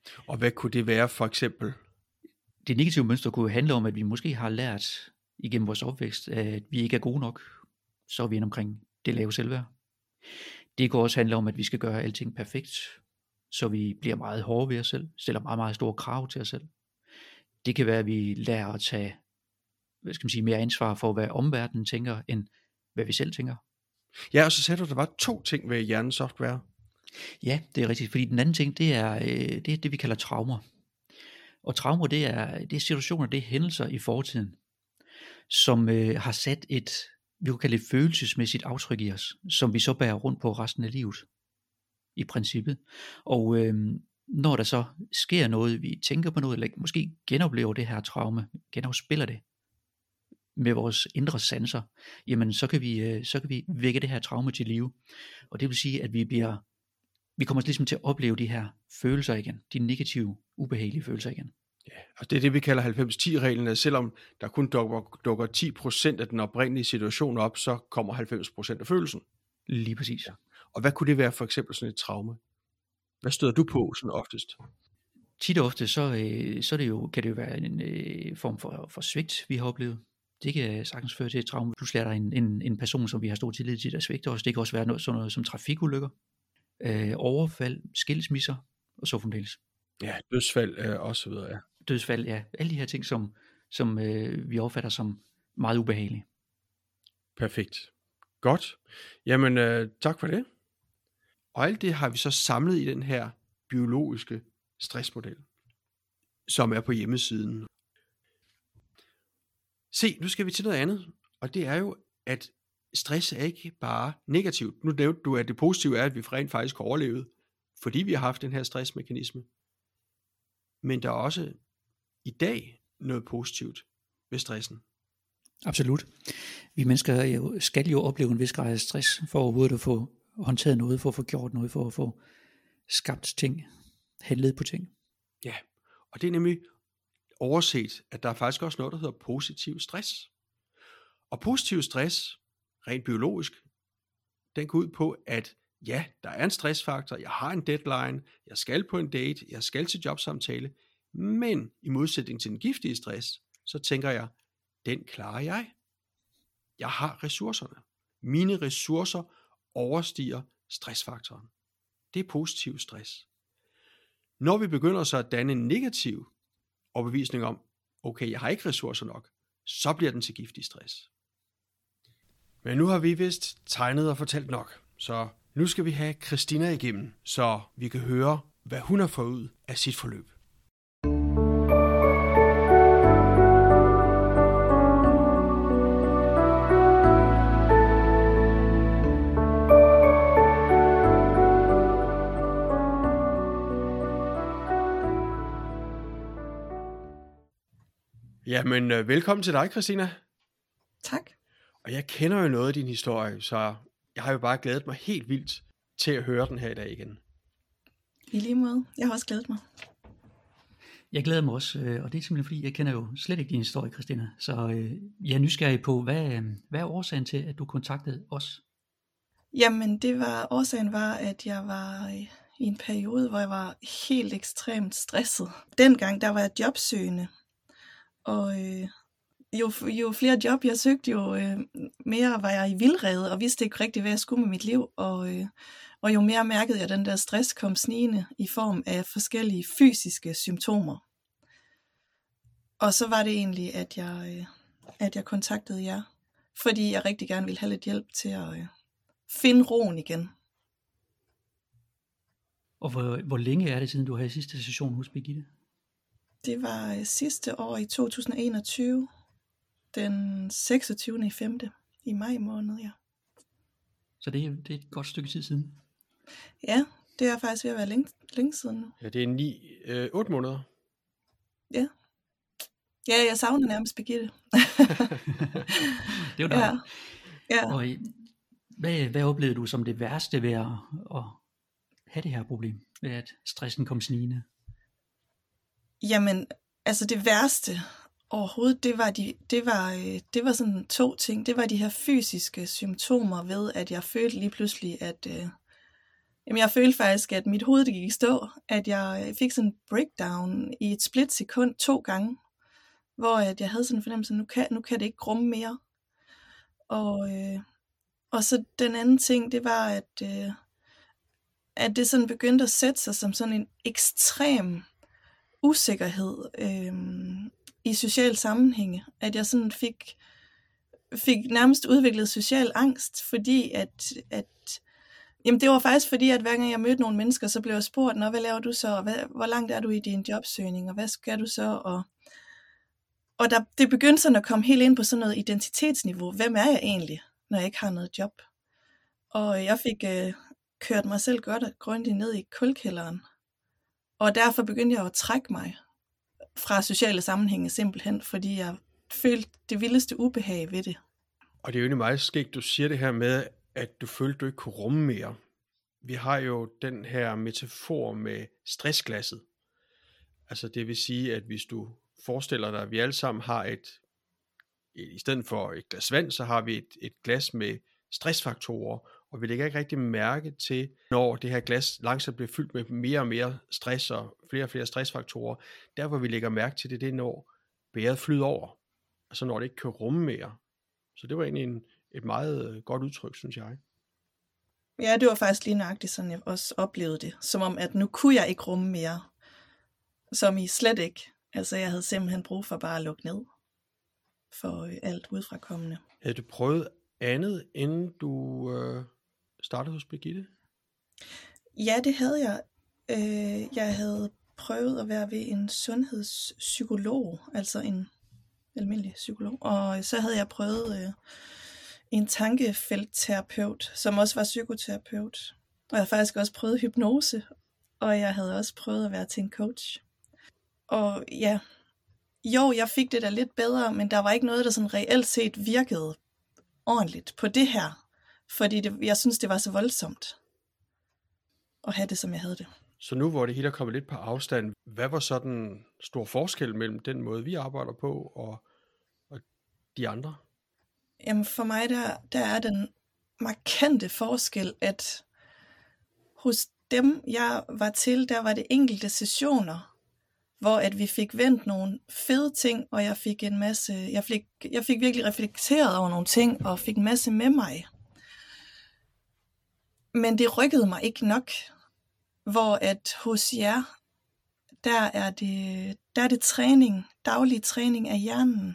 Og hvad kunne det være for eksempel? Det negative mønster kunne handle om, at vi måske har lært igennem vores opvækst, at vi ikke er gode nok, så er vi inde omkring det lave selvværd. Det kan også handle om, at vi skal gøre alting perfekt, så vi bliver meget hårde ved os selv, stiller meget, meget store krav til os selv. Det kan være, at vi lærer at tage, hvad skal man sige, mere ansvar for, hvad omverdenen tænker, end hvad vi selv tænker. Ja, og så sagde du, at der var to ting ved hjernens software. Ja, det er rigtigt, fordi den anden ting, det er det, er det vi kalder traumer. Og traumer, det er, det er situationer, det er hændelser i fortiden, som øh, har sat et, vi kunne kalde det følelsesmæssigt aftryk i os, som vi så bærer rundt på resten af livet, i princippet. Og øh, når der så sker noget, vi tænker på noget, eller måske genoplever det her traume, genafspiller det med vores indre sanser, jamen så kan vi, øh, så kan vi vække det her traume til live. Og det vil sige, at vi bliver, vi kommer ligesom til at opleve de her følelser igen, de negative, ubehagelige følelser igen. Ja, og det er det, vi kalder halvfems ti reglen, at selvom der kun dukker, dukker ti procent af den oprindelige situation op, så kommer halvfems procent af følelsen. Lige præcis. Ja. Og hvad kunne det være for eksempel sådan et traume? Hvad støder du på sådan oftest? Tit og ofte, så, øh, så er det jo, kan det jo være en øh, form for, for svigt, vi har oplevet. Det kan sagtens føre til et traume. Pludselig er der en, en, en person, som vi har stor tillid til, der svigter os. Det kan også være noget, sådan noget som trafikulykker, øh, overfald, skilsmisser og så fremdeles. Ja, dødsfald øh, og så videre, ja. Dødsfald, ja. Alle de her ting, som, som øh, vi opfatter som meget ubehagelige. Perfekt. Godt. Jamen, øh, tak for det. Og alt det har vi så samlet i den her biologiske stressmodel, som er på hjemmesiden. Se, nu skal vi til noget andet, og det er jo, at stress er ikke bare negativt. Nu nævnte du, at det positive er, at vi rent faktisk har overlevet, fordi vi har haft den her stressmekanisme. Men der er også i dag noget positivt ved stressen. Absolut. Vi mennesker jo, skal jo opleve en vis grad af stress, for overhovedet at få håndteret noget, for at få gjort noget, for at få skabt ting, handlet på ting. Ja, og det er nemlig overset, at der er faktisk også noget, der hedder positiv stress. Og positiv stress, rent biologisk, den går ud på, at ja, der er en stressfaktor, jeg har en deadline, jeg skal på en date, jeg skal til jobsamtale, men i modsætning til den giftige stress, så tænker jeg, den klarer jeg. Jeg har ressourcerne. Mine ressourcer overstiger stressfaktoren. Det er positiv stress. Når vi begynder så at danne en negativ overbevisning om, okay, jeg har ikke ressourcer nok, så bliver den til giftig stress. Men nu har vi vist tegnet og fortalt nok, så nu skal vi have Christina igennem, så vi kan høre, hvad hun har fået ud af sit forløb. Jamen, velkommen til dig, Christina. Tak. Og jeg kender jo noget af din historie, så jeg har jo bare glædet mig helt vildt til at høre den her i dag igen. I lige måde. Jeg har også glædet mig. Jeg glæder mig også, og det er simpelthen fordi, jeg kender jo slet ikke din historie, Christina. Så jeg er nysgerrig på, hvad, hvad er årsagen til, at du kontaktede os? Jamen, det var, årsagen var, at jeg var i en periode, hvor jeg var helt ekstremt stresset. Dengang, der var jeg jobsøgende. Og øh, jo, jo flere job jeg søgte, jo øh, mere var jeg i vildrede og vidste ikke rigtig, hvad jeg skulle med mit liv. Og, øh, og jo mere mærkede jeg, at den der stress kom snigende i form af forskellige fysiske symptomer. Og så var det egentlig, at jeg, øh, at jeg kontaktede jer, fordi jeg rigtig gerne ville have lidt hjælp til at øh, finde roen igen. Og hvor, hvor længe er det siden, du havde sidste session hos Birgitte? Det var øh, sidste år i to tusind og enogtyve, den seksogtyvende femte i maj måned, ja. Så det er, det er et godt stykke tid siden? Ja, det er faktisk ved at være længe, længe siden nu. Ja, det er ni, øh, otte måneder. Ja. Ja, jeg savner nærmest Birgitte. Det var da. Ja. Ja. Og hvad, hvad oplevede du som det værste ved at, at have det her problem, ved at stressen kom snigende? Jamen, altså det værste overhovedet, det var, de, det, var, det var sådan to ting. Det var de her fysiske symptomer ved, at jeg følte lige pludselig, at, Jamen, jeg følte faktisk, at mit hoved det gik i stå, at jeg fik sådan en breakdown i et splitsekund to gange, hvor at jeg havde sådan en fornemmelse, at nu kan, nu kan det ikke rumme mere. Og, øh, og så den anden ting, det var, at, øh, at det sådan begyndte at sætte sig som sådan en ekstrem usikkerhed øh, i social sammenhænge. At jeg sådan fik, fik nærmest udviklet social angst, fordi at, at jamen det var faktisk fordi, at hver gang jeg mødte nogle mennesker, så blev jeg spurgt, Nå, hvad laver du så, og hvad, hvor langt er du i din jobsøgning, og hvad skal du så, og, og der, det begyndte sådan at komme helt ind på sådan noget identitetsniveau. Hvem er jeg egentlig, når jeg ikke har noget job? Og jeg fik øh, kørt mig selv godt og grundigt ned i kulkælderen, og derfor begyndte jeg at trække mig fra sociale sammenhænge simpelthen, fordi jeg følte det vildeste ubehag ved det. Og det er jo egentlig meget skægt, du siger det her med, at du følte, du ikke kunne rumme mere. Vi har jo den her metafor med stressglasset. Altså det vil sige, at hvis du forestiller dig, at vi alle sammen har et, i stedet for et glas vand, så har vi et, et glas med stressfaktorer, og vi lægger ikke rigtig mærke til, når det her glas langsomt bliver fyldt med mere og mere stress og flere og flere stressfaktorer. Der hvor vi lægger mærke til det, det er når bæret flyder over, altså når det ikke kan rumme mere. Så det var egentlig en et meget godt udtryk, synes jeg. Ja, det var faktisk lige nøjagtigt, sådan jeg også oplevede det. Som om, at nu kunne jeg ikke rumme mere. Som I slet ikke. Altså, jeg havde simpelthen brug for bare at lukke ned. For alt udefrakommende. Havde du prøvet andet, inden du øh, startede hos Birgitte? Ja, det havde jeg. Øh, jeg havde prøvet at være ved en sundhedspsykolog. Altså en almindelig psykolog. Og så havde jeg prøvet... Øh, en tankefeltterapeut, som også var psykoterapeut. Og jeg havde faktisk også prøvet hypnose, og jeg havde også prøvet at være til en coach. Og ja, jo, jeg fik det da lidt bedre, men der var ikke noget, der sådan reelt set virkede ordentligt på det her, fordi det, jeg synes, det var så voldsomt at have det, som jeg havde det. Så nu, hvor det hele er kommet lidt på afstand, hvad var så den store forskel mellem den måde, vi arbejder på, og, og de andre? Jamen for mig, der, der er den markante forskel, at hos dem, jeg var til, der var det enkelte sessioner, hvor at vi fik vendt nogle fede ting, og jeg fik en masse, jeg fik, jeg fik virkelig reflekteret over nogle ting, og fik en masse med mig. Men det rykkede mig ikke nok, hvor at hos jer, der er det, der er det træning, daglig træning af hjernen,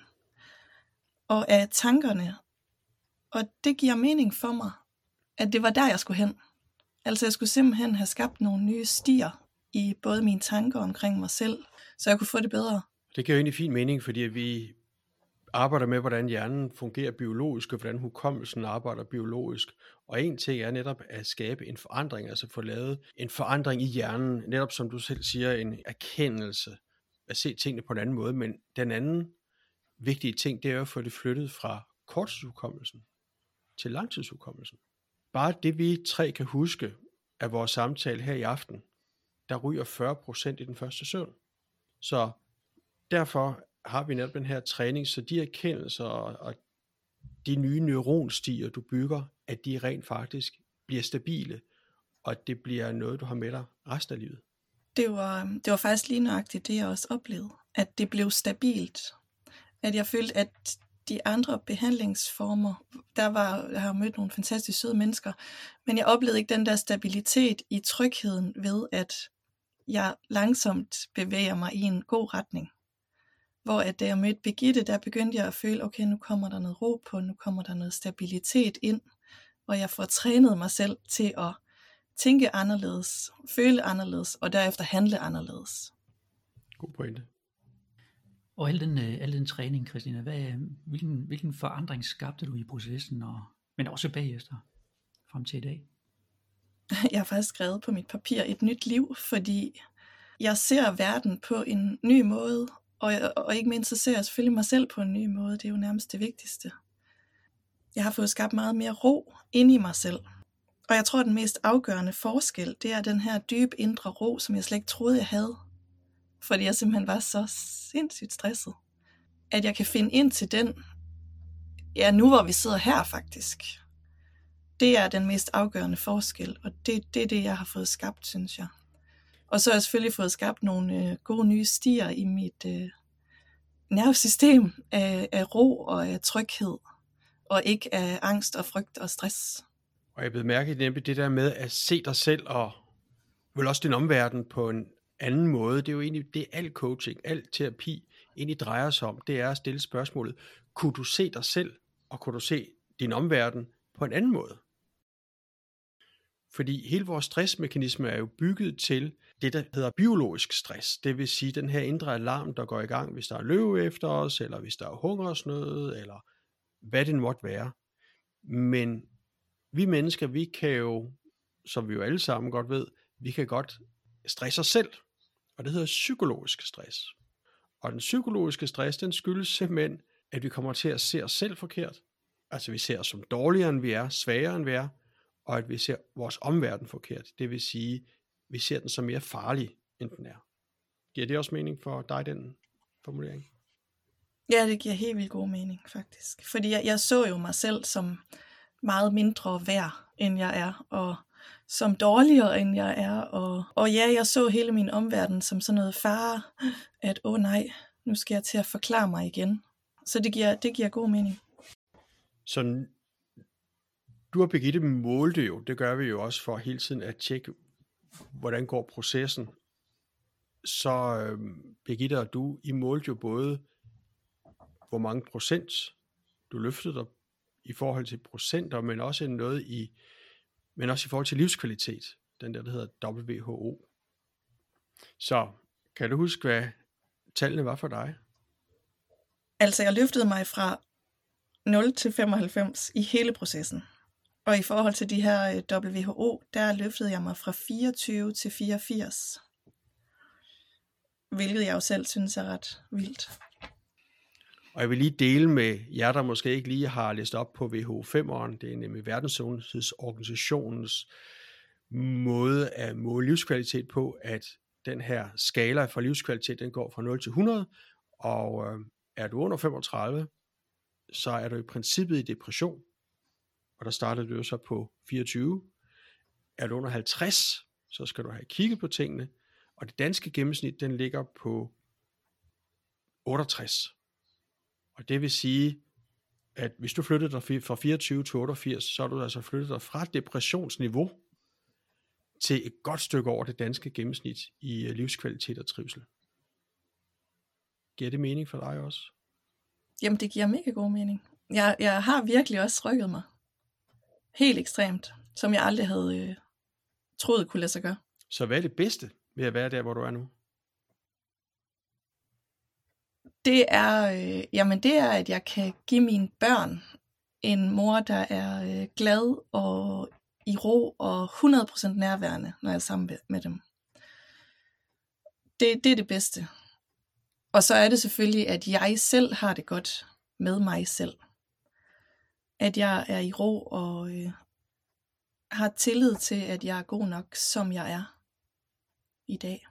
og af tankerne. Og det giver mening for mig, at det var der, jeg skulle hen. Altså jeg skulle simpelthen have skabt nogle nye stier i både mine tanker omkring mig selv, så jeg kunne få det bedre. Det giver jo egentlig fin mening, fordi vi arbejder med, hvordan hjernen fungerer biologisk, og hvordan hukommelsen arbejder biologisk. Og en ting er netop at skabe en forandring, altså få lavet en forandring i hjernen, netop som du selv siger, en erkendelse, at se tingene på en anden måde. Men den anden vigtige ting, det er at få det flyttet fra korttidshukommelsen til langtidshukommelsen. Bare det vi tre kan huske af vores samtale her i aften, der ryger fyrre procent i den første søvn. Så derfor har vi netop den her træning, så de erkendelser og, og de nye neuronstier, du bygger, at de rent faktisk bliver stabile, og at det bliver noget, du har med dig resten af livet. Det var, det var faktisk lige nøjagtigt det, jeg også oplevede. At det blev stabilt. At jeg følte, at de andre behandlingsformer, der var, jeg har mødt nogle fantastisk søde mennesker, men jeg oplevede ikke den der stabilitet i trygheden ved, at jeg langsomt bevæger mig i en god retning. Hvor at da jeg mødte Birgitte, der begyndte jeg at føle, okay, nu kommer der noget ro på, nu kommer der noget stabilitet ind, og jeg får trænet mig selv til at tænke anderledes, føle anderledes, og derefter handle anderledes. God pointe. Og al den, al den træning, Christina, hvad, hvilken, hvilken forandring skabte du i processen, og, men også bagefter, frem til i dag? Jeg har faktisk skrevet på mit papir et nyt liv, fordi jeg ser verden på en ny måde, og, og ikke mindst så ser jeg selvfølgelig mig selv på en ny måde. Det er jo nærmest det vigtigste. Jeg har fået skabt meget mere ro inde i mig selv. Og jeg tror, at den mest afgørende forskel, det er den her dybe indre ro, som jeg slet ikke troede, jeg havde. Fordi jeg simpelthen var så sindssygt stresset. At jeg kan finde ind til den, ja nu hvor vi sidder her faktisk. det er den mest afgørende forskel, og det, det er det, jeg har fået skabt, synes jeg. Og så har jeg selvfølgelig fået skabt nogle øh, gode nye stier i mit øh, nervesystem af, af ro og af tryghed, og ikke af angst og frygt og stress. Og jeg blev mærket nemlig det der med at se dig selv og vel også din omverden på en anden måde. Det er jo egentlig det, al coaching, al terapi egentlig drejer sig om. Det er at stille spørgsmålet, kunne du se dig selv, og kunne du se din omverden på en anden måde? Fordi hele vores stressmekanisme er jo bygget til det, der hedder biologisk stress. Det vil sige den her indre alarm, der går i gang, hvis der er løve efter os, eller hvis der er hungersnød, eller hvad det måtte være. Men vi mennesker, vi kan jo, som vi jo alle sammen godt ved, vi kan godt stresse os selv. Og det hedder psykologisk stress. Og den psykologiske stress, den skyldes simpelthen, at vi kommer til at se os selv forkert. Altså vi ser os som dårligere end vi er, svagere end vi er, og at vi ser vores omverden forkert. Det vil sige, vi ser den som mere farlig, end den er. Giver det også mening for dig, den formulering? Ja, det giver helt vildt god mening, faktisk. Fordi jeg, jeg så jo mig selv som meget mindre værd, end jeg er, og som dårligere, end jeg er. Og, og ja, jeg så hele min omverden som sådan noget fare, at åh nej, nu skal jeg til at forklare mig igen. Så det giver, det giver god mening. Så du og Birgitte målte jo, det gør vi jo også for hele tiden at tjekke, hvordan går processen. Så øh, Birgitte og du, I målte jo både, hvor mange procent du løftede dig i forhold til procenter, men også noget i, men også i forhold til livskvalitet, den der, der hedder W H O. Så kan du huske, hvad tallene var for dig? Altså, jeg løftede mig fra nul til femoghalvfems i hele processen. Og i forhold til de her W H O, der løftede jeg mig fra fireogtyve til fireogfirs. Hvilket jeg jo selv synes er ret vildt. Og jeg vil lige dele med jer, der måske ikke lige har læst op på W H O femeren, det er nemlig Verdenssundhedsorganisationens måde at måle livskvalitet på, at den her skala for livskvalitet, den går fra nul til hundrede, og øh, er du under femogtredive, så er du i princippet i depression, og der startede du jo så på fireogtyve. Er du under halvtreds, så skal du have kigget på tingene, og det danske gennemsnit, den ligger på otteogtres. Og det vil sige, at hvis du flyttede dig fra fireogtyve til otteogfirs, så er du altså flyttet dig fra depressionsniveau til et godt stykke over det danske gennemsnit i livskvalitet og trivsel. Giver det mening for dig også? Jamen, det giver mega god mening. Jeg, jeg har virkelig også rykket mig. Helt ekstremt, som jeg aldrig havde øh, troet kunne lade sig gøre. Så hvad er det bedste ved at være der, hvor du er nu? Det er, øh, jamen det er, at jeg kan give mine børn en mor, der er øh, glad og i ro og hundrede procent nærværende, når jeg er sammen med dem. Det, det er det bedste. Og så er det selvfølgelig, at jeg selv har det godt med mig selv. At jeg er i ro og øh, har tillid til, at jeg er god nok, som jeg er i dag.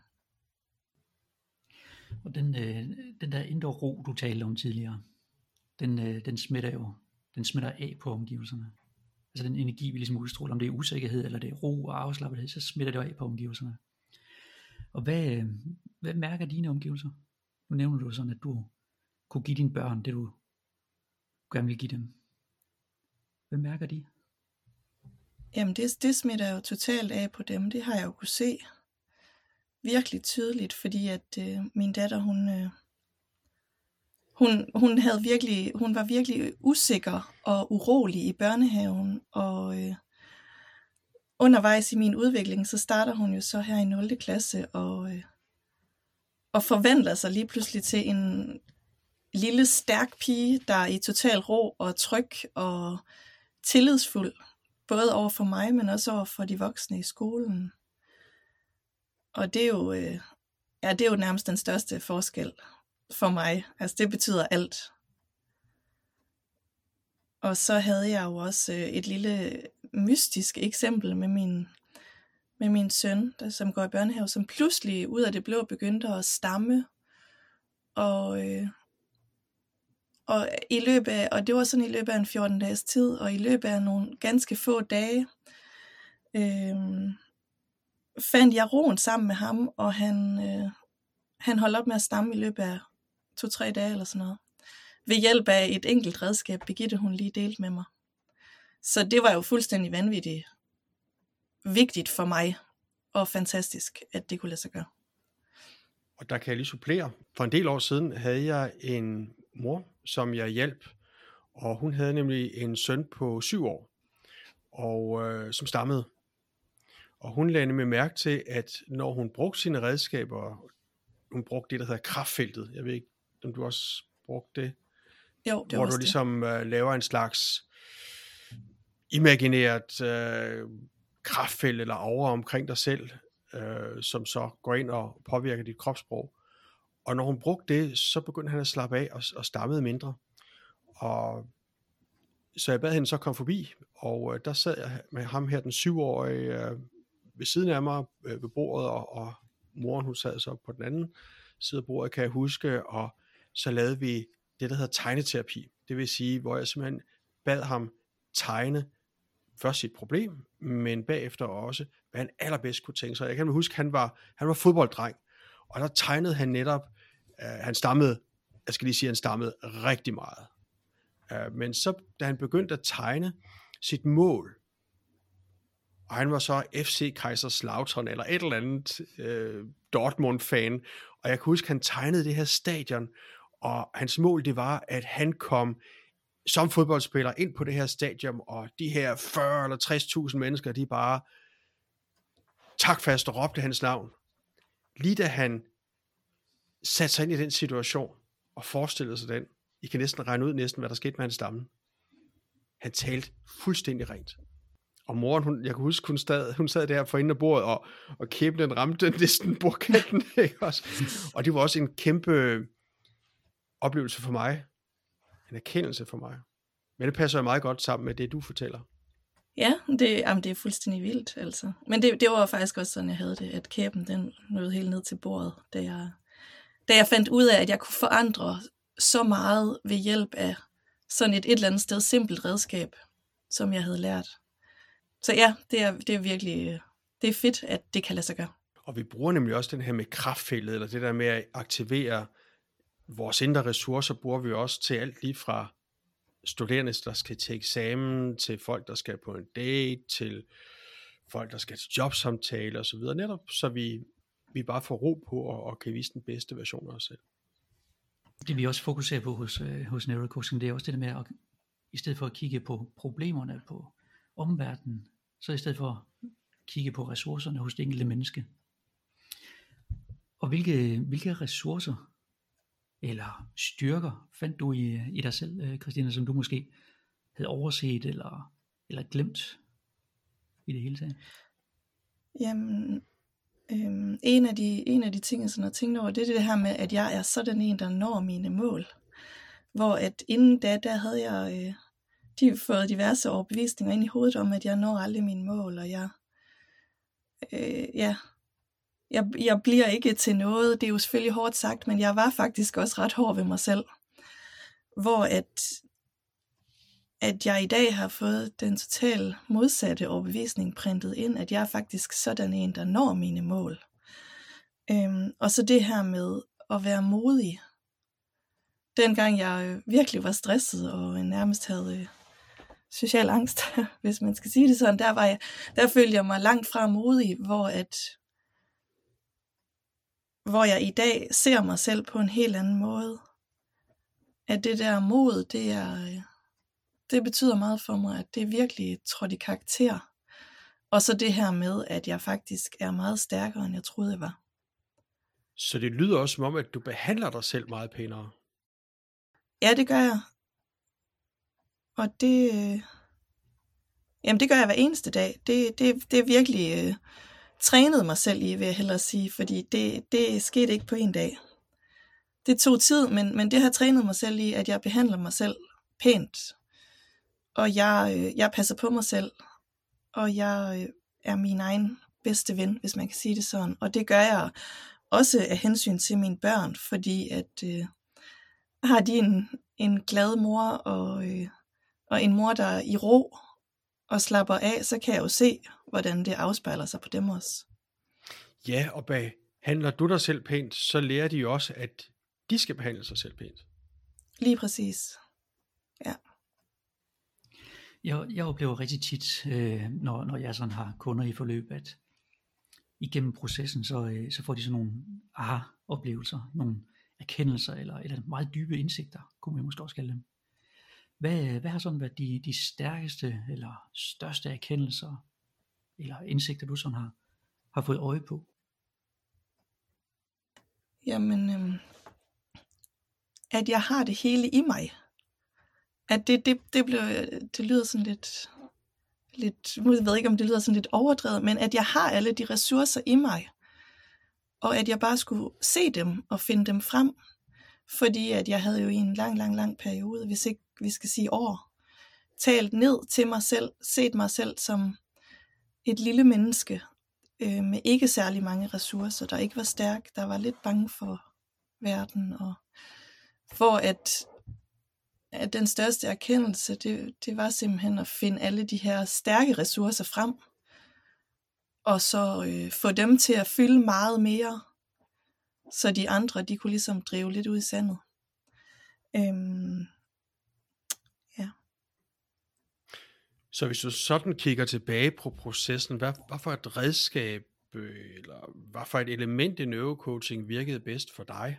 Og den, øh, den der indre ro, du talte om tidligere, den, øh, den smitter jo den smitter af på omgivelserne. Altså den energi, vi ligesom udstråler, om det er usikkerhed, eller det er ro og afslappethed, så smitter det af på omgivelserne. Og hvad, øh, hvad mærker dine omgivelser? Nu nævner du sådan, at du kunne give dine børn det, du gerne vil give dem. Hvad mærker de? Jamen det, det smitter jo totalt af på dem. Det har jeg jo kunne se virkelig tydeligt, fordi at øh, min datter, hun, øh, hun, hun, havde virkelig, hun var virkelig usikker og urolig i børnehaven, og øh, undervejs i min udvikling, så starter hun jo så her i nul klasse, og, øh, og forvandler sig lige pludselig til en lille, stærk pige, der er i total ro og tryg og tillidsfuld, både over for mig, men også over for de voksne i skolen. Og det er jo, øh, ja, det er jo nærmest den største forskel for mig. Altså det betyder alt. Og så havde jeg jo også øh, et lille mystisk eksempel med min, med min søn, der, som går i børnehave, som pludselig ud af det blå begyndte at stamme. Og, øh, og, i løbet af, og det var sådan i løbet af en fjorten dages tid, og i løbet af nogle ganske få dage, øh, fandt jeg roen sammen med ham, og han, øh, han holdt op med at stamme i løbet af to-tre dage eller sådan noget. Ved hjælp af et enkelt redskab, Birgitte hun lige delte med mig. Så det var jo fuldstændig vanvittigt vigtigt for mig, og fantastisk, at det kunne lade sig gøre. Og der kan jeg lige supplere. For en del år siden havde jeg en mor, som jeg hjalp, og hun havde nemlig en søn på syv år, og øh, som stammede. Og hun lagde nemlig mærke til, at når hun brugte sine redskaber, hun brugte det, der hedder kraftfeltet. Jeg ved ikke, om du også brugte det? Jo, det hvor var du ligesom øh, laver en slags imagineret øh, kraftfelt eller aura omkring dig selv, øh, som så går ind og påvirker dit kropssprog. Og når hun brugte det, så begyndte han at slappe af og, og stammede mindre. Og så jeg bad hende så komme forbi, og øh, der sad jeg med ham her, den syvårige, øh, ved siden af mig øh, ved bordet, og, og moren hun sad så på den anden side af bordet, kan jeg huske, og så lavede vi det, der hedder tegneterapi. Det vil sige, hvor jeg simpelthen bad ham tegne først sit problem, men bagefter også, hvad han allerbedst kunne tænke sig. Jeg kan huske, han var, han var fodbolddreng, og der tegnede han netop, øh, han stammede, jeg skal lige sige, han stammede rigtig meget. Øh, men så, da han begyndte at tegne sit mål, og han var så F C Kaiserslautern, eller et eller andet øh, Dortmund-fan, og jeg kan huske, han tegnede det her stadion, og hans mål, det var, at han kom som fodboldspiller ind på det her stadion, og de her fyrre eller tres tusind mennesker, de bare takfast og råbte hans navn. Lige da han satte sig ind i den situation, og forestillede sig den, I kan næsten regne ud næsten, hvad der skete med hans stamme. Han talte fuldstændig rent. Og moren, hun, jeg kan huske, hun, stad, hun sad der for enden af bordet, og, og kæben den ramte næsten bordkanten, ikke også? Og det var også en kæmpe oplevelse for mig. En erkendelse for mig. Men det passer meget godt sammen med det, du fortæller. Ja, det, jamen, det er fuldstændig vildt, altså. Men det, det var faktisk også sådan, jeg havde det, at kæben, den nåede helt ned til bordet, da jeg, da jeg fandt ud af, at jeg kunne forandre så meget ved hjælp af sådan et et eller andet sted simpelt redskab, som jeg havde lært. Så ja, det er, det er virkelig, det er fedt, at det kan lade sig gøre. Og vi bruger nemlig også den her med kraftfeltet, eller det der med at aktivere vores indre ressourcer, bruger vi også til alt lige fra studerende, der skal til eksamen, til folk, der skal på en date, til folk, der skal til jobsamtale osv. Netop, så vi, vi bare får ro på og, og kan vise den bedste version af os selv. Det vi også fokuserer på hos, øh, hos neurocoaching, det er også det der med, at i stedet for at kigge på problemerne på omverdenen, så i stedet for at kigge på ressourcerne hos det enkelte menneske. Og hvilke, hvilke ressourcer eller styrker fandt du i, i dig selv, Christina, som du måske havde overset eller, eller glemt i det hele taget? Jamen, øhm, en, af de, en af de ting, jeg sådan har tænkt over, det er det her med, at jeg er sådan en, der når mine mål. Hvor at inden da, der havde jeg øh, de fået diverse overbevisninger ind i hovedet om, at jeg når aldrig mine mål, og jeg, øh, ja, jeg, jeg bliver ikke til noget. Det er jo selvfølgelig hårdt sagt, men jeg var faktisk også ret hård ved mig selv. Hvor at, at jeg i dag har fået den totalt modsatte overbevisning printet ind, at jeg er faktisk sådan en, der når mine mål. Øhm, og så det her med at være modig. Dengang jeg virkelig var stresset og nærmest havde øh, social angst, hvis man skal sige det sådan, der, var jeg, der følte jeg mig langt fra modig, hvor, at, hvor jeg i dag ser mig selv på en helt anden måde. At det der mod, det, er, det betyder meget for mig, at det virkelig trådt i karakter. Og så det her med, at jeg faktisk er meget stærkere, end jeg troede, jeg var. Så det lyder også som om, at du behandler dig selv meget pænere. Ja, det gør jeg. Og det, øh, jamen det gør jeg hver eneste dag. Det, det, det er virkelig øh, trænet mig selv i, vil jeg hellere sige, fordi det, det skete ikke på en dag. Det tog tid, men, men det har trænet mig selv i, at jeg behandler mig selv pænt. Og jeg, øh, jeg passer på mig selv. Og jeg øh, er min egen bedste ven, hvis man kan sige det sådan. Og det gør jeg også af hensyn til mine børn, fordi at øh, har de en, en glad mor og, øh, og en mor, der er i ro og slapper af, så kan jeg jo se, hvordan det afspejler sig på dem også. Ja, og behandler du dig selv pænt, så lærer de jo også, at de skal behandle sig selv pænt. Lige præcis. Ja. Jeg, jeg oplever rigtig tit, øh, når, når jeg sådan har kunder i forløb, at igennem processen, så, øh, så får de sådan nogle aha-oplevelser, nogle erkendelser, eller, eller meget dybe indsigter, kunne man måske også kalde dem. Hvad, hvad har sådan været de, de stærkeste, eller største erkendelser, eller indsigter, du sådan har, har fået øje på? Jamen, øhm, at jeg har det hele i mig. At det, det, det, blev, det lyder sådan lidt, lidt, jeg ved ikke, om det lyder sådan lidt overdrevet, men at jeg har alle de ressourcer i mig, og at jeg bare skulle se dem og finde dem frem, fordi at jeg havde jo i en lang, lang, lang periode, hvis ikke vi skal sige år, talt ned til mig selv, set mig selv som et lille menneske, øh, med ikke særlig mange ressourcer, der ikke var stærk, der var lidt bange for verden, og hvor at, at den største erkendelse, det, det var simpelthen at finde alle de her stærke ressourcer frem, og så øh, få dem til at fylde meget mere, så de andre, de kunne ligesom drive lidt ud i sandet. Øhm, ja. Så hvis du sådan kigger tilbage på processen, hvad, hvad for et redskab, eller hvad for et element i neurocoaching virkede bedst for dig?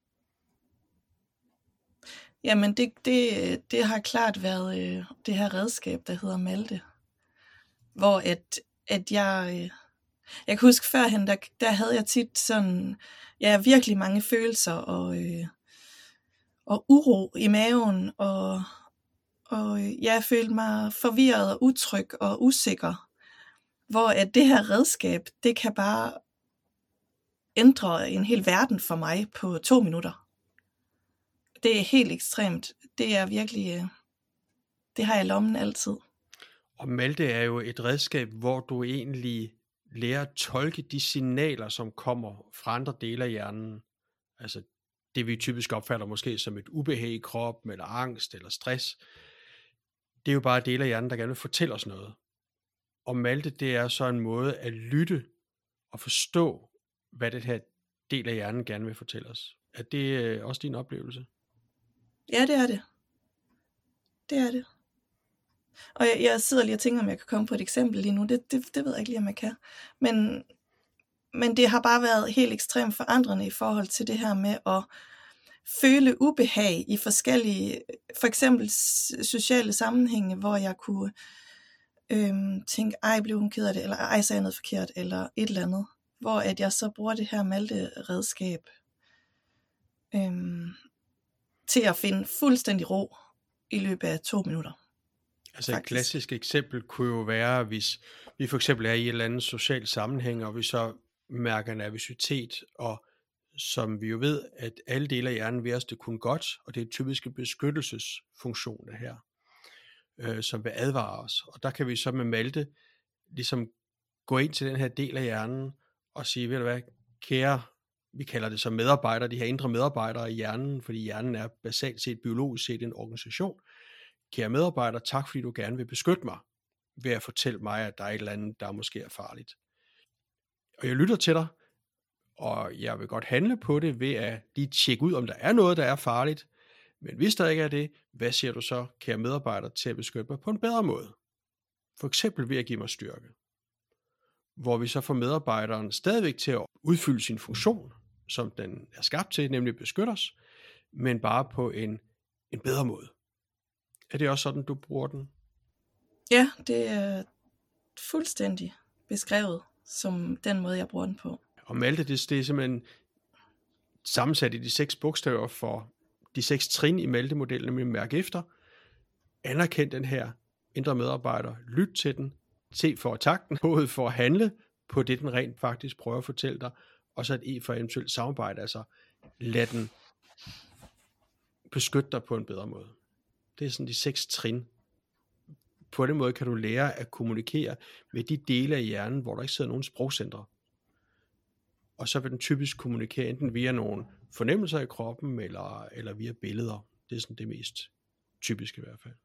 Jamen det, det, det har klart været øh, det her redskab, der hedder Malte. Hvor at, at jeg, øh, jeg kan huske førhen, der, der havde jeg tit sådan, ja, virkelig mange følelser og, øh, og uro i maven, og, og jeg følte mig forvirret og utryg og usikker. Hvor at det her redskab, det kan bare ændre en hel verden for mig på to minutter. Det er helt ekstremt. Det er virkelig, det har jeg i lommen altid. Og Malte er jo et redskab, hvor du egentlig lærer at tolke de signaler, som kommer fra andre dele af hjernen. Altså det vi typisk opfatter måske som et ubehag i kroppen, eller angst, eller stress. Det er jo bare dele af hjernen, der gerne vil fortælle os noget. Og Malte, det er så en måde at lytte og forstå, hvad det her del af hjernen gerne vil fortælle os. Er det også din oplevelse? Ja, det er det. Det er det. Og jeg, jeg sidder lige og tænker, om jeg kan komme på et eksempel lige nu. Det, det, det ved jeg ikke lige, om jeg kan. Men, men det har bare været helt ekstremt forandrende i forhold til det her med at føle ubehag i forskellige, for eksempel sociale sammenhænge, hvor jeg kunne øhm, tænke, ej, blev hun ked af det, eller ej, sagde jeg noget forkert, eller et eller andet. Hvor at jeg så bruger det her Malte-redskab øhm, til at finde fuldstændig ro i løbet af to minutter. Altså faktisk. Et klassisk eksempel kunne jo være, hvis vi for eksempel er i et eller andet social sammenhæng, og vi så mærker nervøsitet, og som vi jo ved, at alle dele af hjernen vil os det kun godt, og det er typisk en beskyttelsesfunktion her, øh, som vil advare os. Og der kan vi så med Malte ligesom gå ind til den her del af hjernen, og sige, ved du hvad, kære, vi kalder det så medarbejdere, de her indre medarbejdere i hjernen, fordi hjernen er basalt set, biologisk set en organisation. Kære medarbejder, tak fordi du gerne vil beskytte mig, ved at fortælle mig, at der er et eller andet, der måske er farligt. Og jeg lytter til dig, og jeg vil godt handle på det, ved at lige tjekke ud, om der er noget, der er farligt. Men hvis der ikke er det, hvad siger du så, kære medarbejder, til at beskytte mig på en bedre måde? For eksempel ved at give mig styrke. Hvor vi så får medarbejderen stadigvæk til at udfylde sin funktion, som den er skabt til, nemlig beskytte os, men bare på en, en bedre måde. Er det også sådan, du bruger den? Ja, det er fuldstændig beskrevet som den måde, jeg bruger den på. Og Malte, det, det er simpelthen sammensat i de seks bogstaver for de seks trin i Malte-modellen, nemlig mærk efter, anerkend den her indre medarbejder, lyt til den, se for takten, både for at handle på det, den rent faktisk prøver at fortælle dig, og så et E for eventuelt samarbejde, altså lad den beskytte dig på en bedre måde. Det er sådan de seks trin. På den måde kan du lære at kommunikere med de dele af hjernen, hvor der ikke sidder nogen sprogcentre. Og så vil den typisk kommunikere enten via nogle fornemmelser i kroppen, eller, eller via billeder. Det er sådan det mest typiske i hvert fald.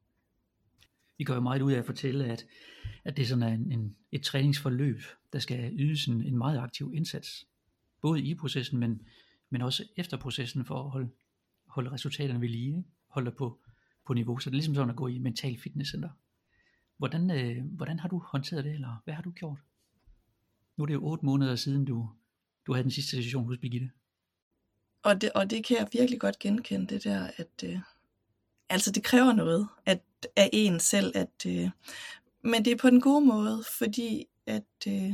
Vi gør jo meget ud af at fortælle, at, at det er sådan en, en, et træningsforløb, der skal ydes en, en meget aktiv indsats. Både i processen, men, men også efter processen for at holde, holde resultaterne ved lige, ikke? Holde på, på niveau. Så det er ligesom sådan at gå i mental fitnesscenter. Hvordan, øh, hvordan har du håndteret det, eller hvad har du gjort? Nu er det jo otte måneder siden, du, du havde den sidste session hos Birgitte. Og det, og det kan jeg virkelig godt genkende, det der, at øh, altså det kræver noget at, af en selv, at, øh, men det er på den gode måde, fordi at, øh,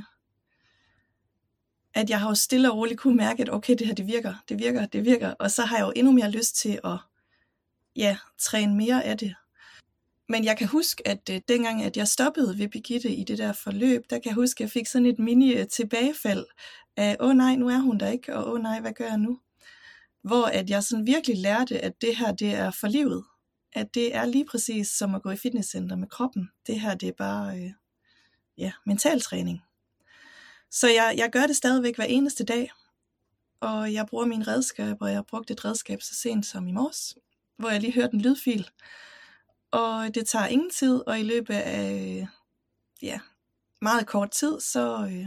at jeg har jo stille og roligt kunne mærke, at okay, det her det virker, det virker, det virker, og så har jeg jo endnu mere lyst til at ja, træne mere af det. Men jeg kan huske, at øh, dengang, at jeg stoppede ved Birgitte i det der forløb, der kan jeg huske, at jeg fik sådan et mini tilbagefald af, åh nej, nu er hun der ikke, og åh nej, hvad gør jeg nu? Hvor at jeg sådan virkelig lærte, at det her, det er for livet. At det er lige præcis som at gå i fitnesscenter med kroppen. Det her, det er bare, øh, ja, mentaltræning. Så jeg, jeg gør det stadigvæk hver eneste dag, og jeg bruger mine redskaber, og jeg har brugt et redskab så sent som i morges, hvor jeg lige hørte en lydfil. Og det tager ingen tid, og i løbet af ja, meget kort tid, så, øh,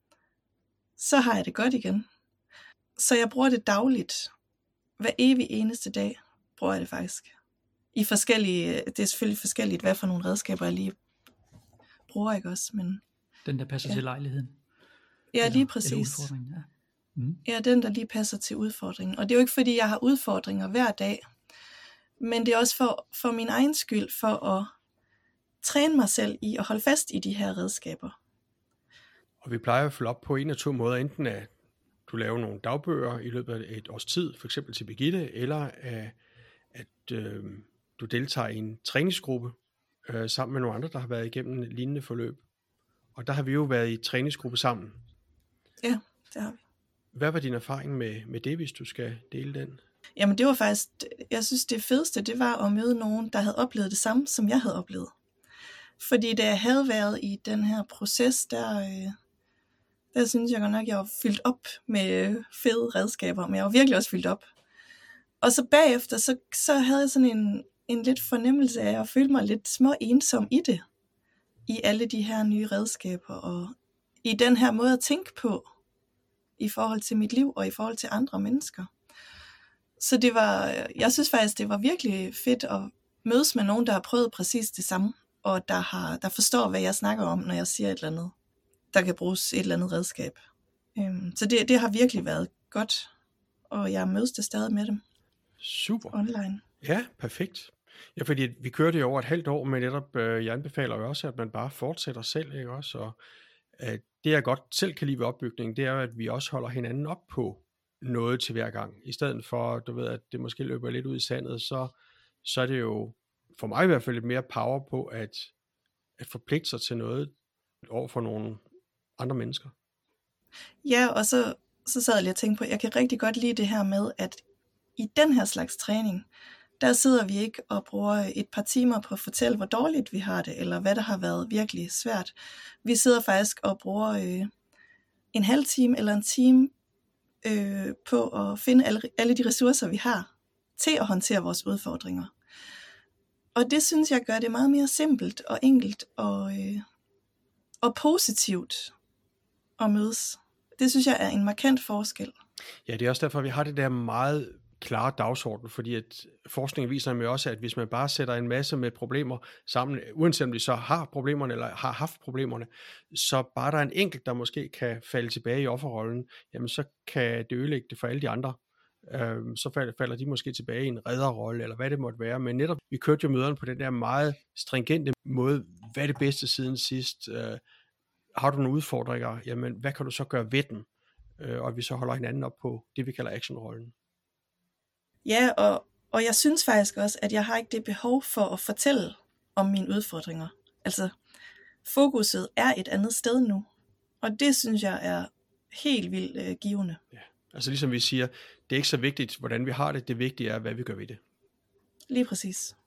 så har jeg det godt igen. Så jeg bruger det dagligt. Hver evig eneste dag bruger jeg det faktisk. I forskellige, det er selvfølgelig forskelligt, hvad for nogle redskaber jeg lige bruger, ikke også? Men, den, der passer ja. til lejligheden. Ja, eller, lige præcis. Ja. Mm. Ja, den, der lige passer til udfordringen. Og det er jo ikke, fordi jeg har udfordringer hver dag, men det er også for, for min egen skyld, for at træne mig selv i at holde fast i de her redskaber. Og vi plejer at følge op på en af to måder, enten at du laver nogle dagbøger i løbet af et års tid, for eksempel til Birgitte, eller at, at øh, du deltager i en træningsgruppe øh, sammen med nogle andre, der har været igennem et lignende forløb. Og der har vi jo været i træningsgruppe sammen. Ja, det har vi. Hvad var din erfaring med, med det, hvis du skal dele den? Jamen det var faktisk, jeg synes det fedeste, det var at møde nogen, der havde oplevet det samme, som jeg havde oplevet. Fordi da jeg havde været i den her proces, der, øh, der synes jeg godt nok, jeg var fyldt op med fede redskaber, men jeg var virkelig også fyldt op. Og så bagefter, så, så havde jeg sådan en, en lidt fornemmelse af at føle mig lidt små ensom i det. I alle de her nye redskaber, og i den her måde at tænke på, i forhold til mit liv, og i forhold til andre mennesker. Så det var, jeg synes faktisk, det var virkelig fedt at mødes med nogen, der har prøvet præcis det samme, og der, har, der forstår, hvad jeg snakker om, når jeg siger et eller andet, der kan bruges et eller andet redskab. Så det, det har virkelig været godt, og jeg mødes det stadig med dem. Super. Online. Ja, perfekt. Ja, fordi vi kørte jo over et halvt år, men netop, øh, jeg anbefaler jo også, at man bare fortsætter selv, ikke også? Og at det, jeg godt selv kan lide ved opbygningen, det er, at vi også holder hinanden op på noget til hver gang. I stedet for, du ved, at det måske løber lidt ud i sandet, så, så er det jo, for mig i hvert fald, lidt mere power på, at, at forpligte sig til noget over for nogle andre mennesker. Ja, og så, så sad jeg lige og tænkte på, jeg kan rigtig godt lide det her med, at i den her slags træning, der sidder vi ikke og bruger et par timer på at fortælle, hvor dårligt vi har det, eller hvad der har været virkelig svært. Vi sidder faktisk og bruger øh, en halv time eller en time øh, på at finde alle, alle de ressourcer, vi har til at håndtere vores udfordringer. Og det synes jeg gør det meget mere simpelt og enkelt og, øh, og positivt at mødes. Det synes jeg er en markant forskel. Ja, det er også derfor, vi har det der meget klare dagsorden, fordi at forskningen viser nemlig også, at hvis man bare sætter en masse med problemer sammen, uanset om de så har problemerne eller har haft problemerne, så bare der er en enkelt, der måske kan falde tilbage i offerrollen, jamen så kan det ødelægge det for alle de andre. Øhm, så falder de måske tilbage i en redderrolle, eller hvad det måtte være, men netop, vi kørte jo møderne på den der meget stringente måde, hvad er det bedste siden sidst, øh, har du nogle udfordringer, jamen hvad kan du så gøre ved den, øh, og vi så holder hinanden op på det, vi kalder actionrollen. Ja, og, og jeg synes faktisk også, at jeg har ikke det behov for at fortælle om mine udfordringer. Altså, fokuset er et andet sted nu, og det synes jeg er helt vildt øh, givende. Ja, altså ligesom vi siger, det er ikke så vigtigt, hvordan vi har det, det vigtige er, hvad vi gør ved det. Lige præcis.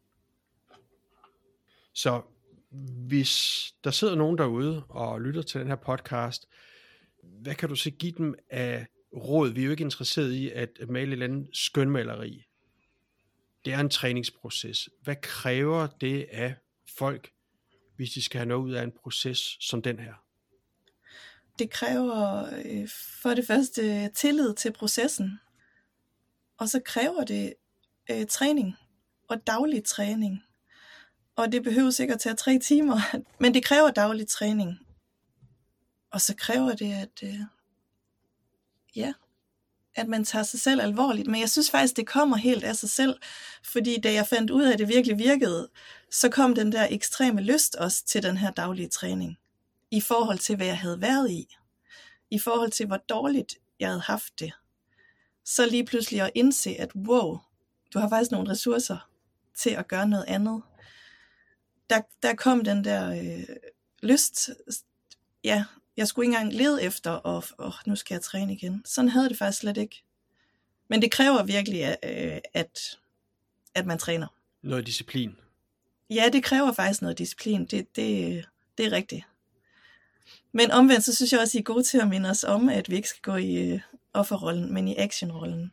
Så hvis der sidder nogen derude og lytter til den her podcast, hvad kan du så give dem af råd? Vi er jo ikke interesseret i at male et eller andet skønmaleri. det er en træningsproces. Hvad kræver det af folk, hvis de skal have noget ud af en proces som den her? Det kræver øh, for det første tillid til processen, og så kræver det øh, træning og daglig træning. Og det behøver sikkert tage tre timer, men det kræver daglig træning. Og så kræver det, at, øh, ja, at man tager sig selv alvorligt. Men jeg synes faktisk, det kommer helt af sig selv, fordi da jeg fandt ud af, at det virkelig virkede, så kom den der ekstreme lyst også til den her daglige træning. I forhold til, hvad jeg havde været i. I forhold til, hvor dårligt jeg havde haft det. Så lige pludselig at indse, at wow, du har faktisk nogle ressourcer til at gøre noget andet. Der, der kom den der øh, lyst. Ja, jeg skulle ikke engang lede efter, og, og nu skal jeg træne igen. Sådan havde det faktisk slet ikke. Men det kræver virkelig, øh, at, at man træner. Noget disciplin. Ja, det kræver faktisk noget disciplin. Det, det, det er rigtigt. Men omvendt, så synes jeg også, I er gode til at minde os om, at vi ikke skal gå i øh, offerrollen, men i actionrollen.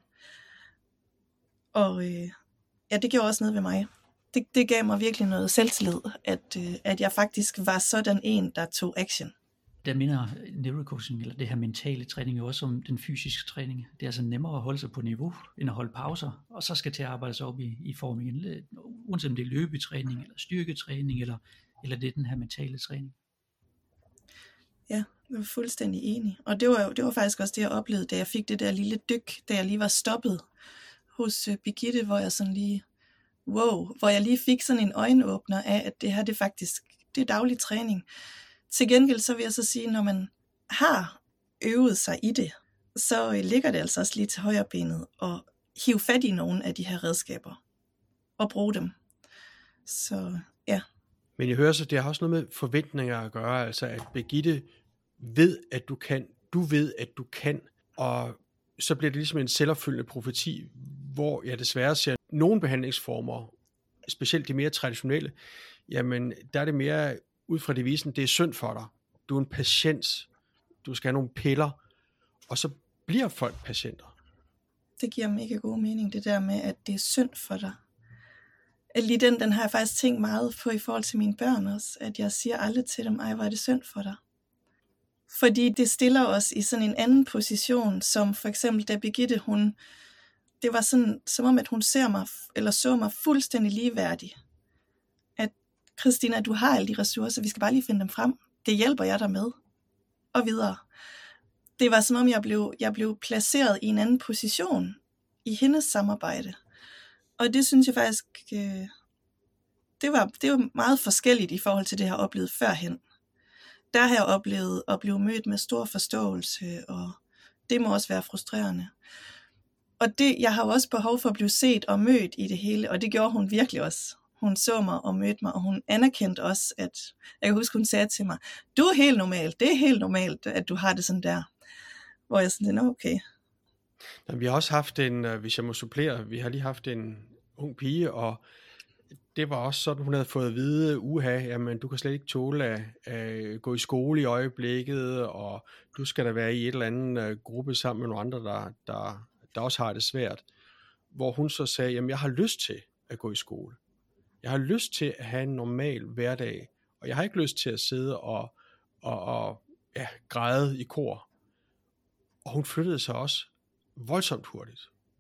Og øh, ja, det gjorde også noget ved mig. Det, det gav mig virkelig noget selvtillid, at, øh, at jeg faktisk var sådan en, der tog action. Der minder neurocoaching, eller det her mentale træning, jo også om den fysiske træning. Det er altså nemmere at holde sig på niveau, end at holde pauser, og så skal til at arbejde sig op i, i form igen, uanset om det er løbetræning, eller styrketræning, eller, eller det er den her mentale træning. Ja, jeg var fuldstændig enig. Og det var, det var faktisk også det, jeg oplevede, da jeg fik det der lille dyk, da jeg lige var stoppet hos Birgitte, hvor jeg sådan lige, wow, hvor jeg lige fik sådan en øjenåbner af, at det her, det faktisk, det er daglig træning. Til gengæld så vil jeg så sige, når man har øvet sig i det, så ligger det altså også lige til højre benet og hive fat i nogle af de her redskaber og bruge dem. Så ja. Men jeg hører så, det har også noget med forventninger at gøre, altså at Birgitte ved, at du kan, du ved, at du kan, og så bliver det ligesom en selvopfyldende profeti, hvor jeg desværre ser nogle behandlingsformer, specielt de mere traditionelle, jamen der er det mere ud fra devisen, det er synd for dig. Du er en patient, du skal have nogle piller, og så bliver folk patienter. Det giver mega god mening, det der med, at det er synd for dig. Lige den, den har jeg faktisk tænkt meget på i forhold til mine børn også, at jeg siger aldrig til dem, ej, hvor er det synd for dig. Fordi det stiller os i sådan en anden position, som for eksempel, da Birgitte, hun, det var sådan, som om, at hun ser mig, eller så mig fuldstændig ligeværdig. At Christina, du har alle de ressourcer, vi skal bare lige finde dem frem. Det hjælper jeg dig med. Og videre. Det var som om, jeg blev, jeg blev placeret i en anden position i hendes samarbejde. Og det synes jeg faktisk, øh, det, var, det var meget forskelligt i forhold til det, jeg har oplevet førhen. Der har jeg oplevet at blive mødt med stor forståelse, og det må også være frustrerende. Og det, jeg har også behov for at blive set og mødt i det hele, og det gjorde hun virkelig også. Hun så mig og mødte mig, og hun anerkendte også, at, jeg kan huske, hun sagde til mig, du er helt normal, det er helt normalt, at du har det sådan der. Hvor jeg sådan, okay. Vi har også haft en, hvis jeg må supplere, vi har lige haft en ung pige, og det var også sådan, hun havde fået at vide, uha, jamen du kan slet ikke tåle at, at gå i skole i øjeblikket, og du skal da være i et eller andet uh, gruppe sammen med nogle andre, der, der, der også har det svært. Hvor hun så sagde, jamen jeg har lyst til at gå i skole. Jeg har lyst til at have en normal hverdag, og jeg har ikke lyst til at sidde og, og, og ja, græde i kor. Og hun flyttede sig også voldsomt hurtigt.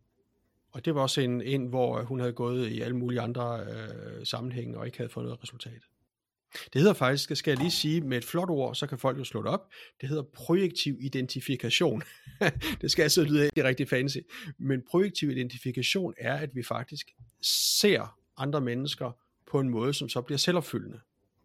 Og det var også en, en hvor hun havde gået i alle mulige andre øh, sammenhænge, og ikke havde fået noget resultat. Det hedder faktisk, skal jeg lige sige med et flot ord, så kan folk jo slå det op, det hedder projektiv identifikation. Det skal altså lyde rigtig, rigtig fancy. Men projektiv identifikation er, at vi faktisk ser andre mennesker på en måde, som så bliver selvopfyldende.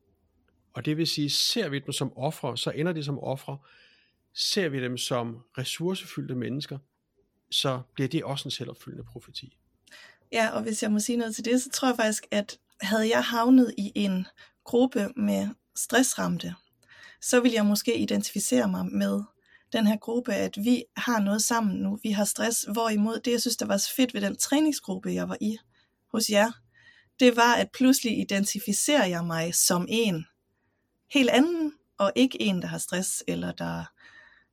Og det vil sige, ser vi dem som ofre, så ender de som ofre. Ser vi dem som ressourcefyldte mennesker, så bliver det også en selvopfyldende profeti. Ja, og hvis jeg må sige noget til det, så tror jeg faktisk, at havde jeg havnet i en gruppe med stressramte, så ville jeg måske identificere mig med den her gruppe, at vi har noget sammen nu, vi har stress, hvorimod det, jeg synes, der var så fedt ved den træningsgruppe, jeg var i hos jer, det var, at pludselig identificerer jeg mig som en helt anden, og ikke en, der har stress, eller der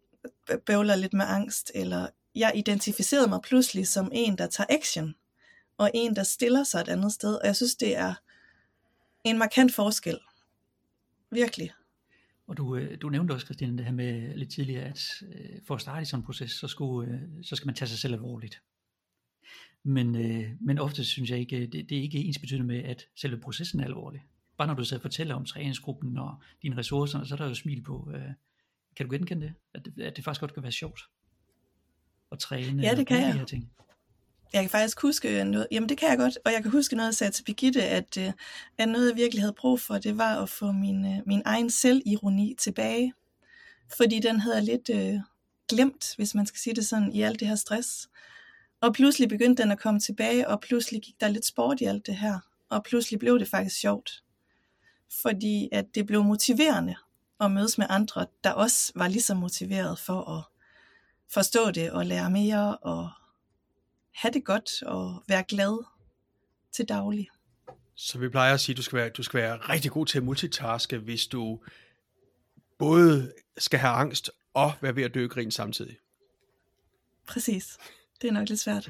bøvler lidt med angst, eller jeg identificerede mig pludselig som en, der tager action, og en, der stiller sig et andet sted. Og jeg synes, det er en markant forskel. Virkelig. Og du, du nævnte også, Christine, det her med lidt tidligere, at for at starte i sådan en proces, så, skulle, så skal man tage sig selv alvorligt. Men, men ofte synes jeg ikke, det, det er ikke ensbetydende med, at selve processen er alvorlig. Bare når du sidder og fortæller om træningsgruppen og dine ressourcer, så er der jo smil på. Kan du genkende det? At det, at det faktisk godt kan være sjovt at træne? Ja, det kan jeg. De her ting. Jeg kan faktisk huske noget, jamen det kan jeg godt, og jeg kan huske noget, jeg sagde til Birgitte, at, at noget jeg virkelig havde brug for, det var at få min, min egen selvironi tilbage. Fordi den havde jeg lidt øh, glemt, hvis man skal sige det sådan, i alt det her stress. Og pludselig begyndte den at komme tilbage, og pludselig gik der lidt sport i alt det her. Og pludselig blev det faktisk sjovt. Fordi at det blev motiverende at mødes med andre, der også var lige så motiveret for at forstå det og lære mere og have det godt og være glad til daglig. Så vi plejer at sige, at du skal være, du skal være rigtig god til at multitaske, hvis du både skal have angst og være ved at dø grin samtidig. Præcis. Det er nok lidt svært.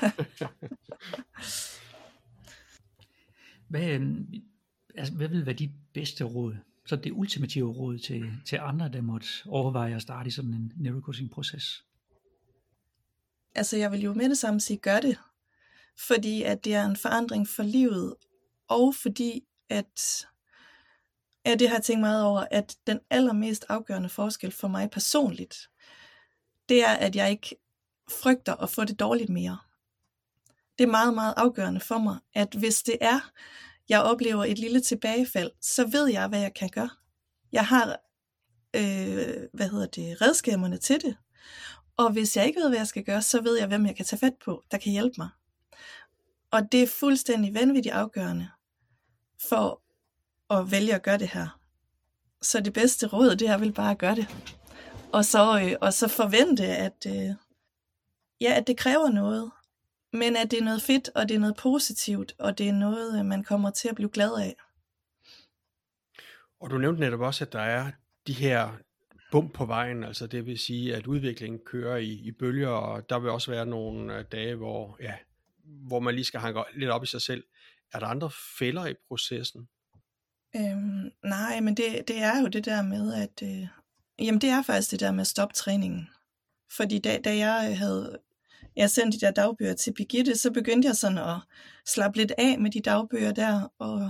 hvad, altså, hvad vil være dit bedste råd? Så det ultimative råd til, til andre, der måtte overveje at starte i sådan en neurocoaching-proces? Altså jeg vil jo med det samme sige, gør det. Fordi at det er en forandring for livet. Og fordi at, at det har jeg tænkt meget over, at den allermest afgørende forskel for mig personligt, det er, at jeg ikke frygter at få det dårligt mere. Det er meget, meget afgørende for mig, at hvis det er, jeg oplever et lille tilbagefald, så ved jeg, hvad jeg kan gøre. Jeg har øh, hvad hedder det, redskaberne til det. Og hvis jeg ikke ved, hvad jeg skal gøre, så ved jeg, hvem jeg kan tage fat på, der kan hjælpe mig. Og det er fuldstændig vanvittigt afgørende for at vælge at gøre det her. Så det bedste råd, det er vel bare at gøre det. Og så, øh, og så forvente, at, øh, ja, at det kræver noget. Men at det er noget fedt, og det er noget positivt, og det er noget, man kommer til at blive glad af. Og du nævnte netop også, at der er de her bump på vejen, altså det vil sige, at udviklingen kører i, i bølger, og der vil også være nogle dage, hvor, ja, hvor man lige skal hanke lidt op i sig selv. Er der andre fælder i processen? Øhm, nej, men det, det er jo det der med, at øh, jamen det er faktisk det der med at stoppe træningen. Fordi da, da jeg havde jeg sendte de der dagbøger til Birgitte, så begyndte jeg sådan at slappe lidt af med de dagbøger der, og,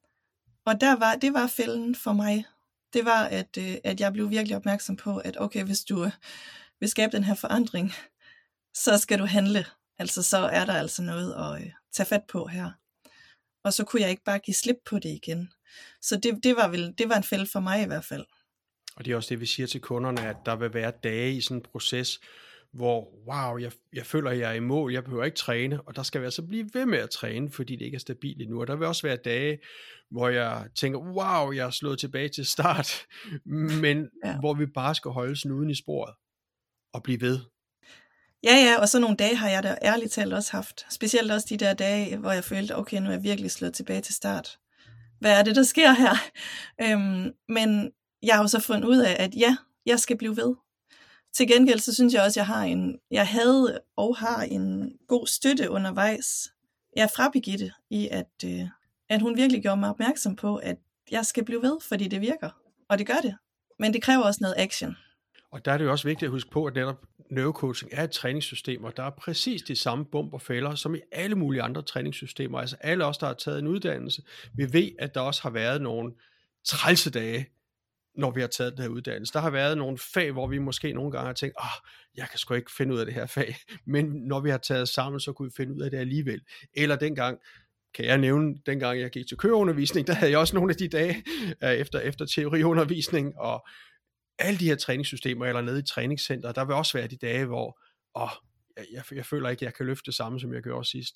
og der var, det var fælden for mig. Det var, at, at jeg blev virkelig opmærksom på, at okay, hvis du vil skabe den her forandring, så skal du handle. Altså så er der altså noget at uh, tage fat på her. Og så kunne jeg ikke bare give slip på det igen. Så det, det var vel, det var en fælde for mig i hvert fald. Og det er også det, vi siger til kunderne, at der vil være dage i sådan en proces, hvor wow, jeg, jeg føler, at jeg er i mål, jeg behøver ikke træne, og der skal vi altså blive ved med at træne, fordi det ikke er stabilt endnu. Og der vil også være dage, hvor jeg tænker, wow, jeg er slået tilbage til start, men ja. Hvor vi bare skal holde snuden i sporet og blive ved. Ja, ja, og så nogle dage har jeg da ærligt talt også haft. Specielt også de der dage, hvor jeg følte, okay, nu er jeg virkelig slået tilbage til start. Hvad er det, der sker her? Øhm, men jeg har jo så fundet ud af, at ja, jeg skal blive ved. Til gengæld så synes jeg også, at jeg har en, jeg havde og har en god støtte undervejs. Jeg er fra Birgitte i, at, øh, at hun virkelig gjorde mig opmærksom på, at jeg skal blive ved, fordi det virker. Og det gør det. Men det kræver også noget action. Og der er det jo også vigtigt at huske på, at netop neurocoaching er et træningssystem, og der er præcis de samme bump og fælder, som i alle mulige andre træningssystemer. Altså alle os, der har taget en uddannelse, vi ved, at der også har været nogle trælse dage, når vi har taget den her uddannelse. Der har været nogle fag, hvor vi måske nogle gange har tænkt, åh, oh, jeg kan sgu ikke finde ud af det her fag. Men når vi har taget sammen, så kunne vi finde ud af det alligevel. Eller dengang, kan jeg nævne, dengang jeg gik til køreundervisning, der havde jeg også nogle af de dage efter, efter teoriundervisning, og alle de her træningssystemer, eller nede i træningscenter, der vil også være de dage, hvor åh, jeg, jeg, jeg føler ikke, jeg kan løfte det samme, som jeg gjorde sidst.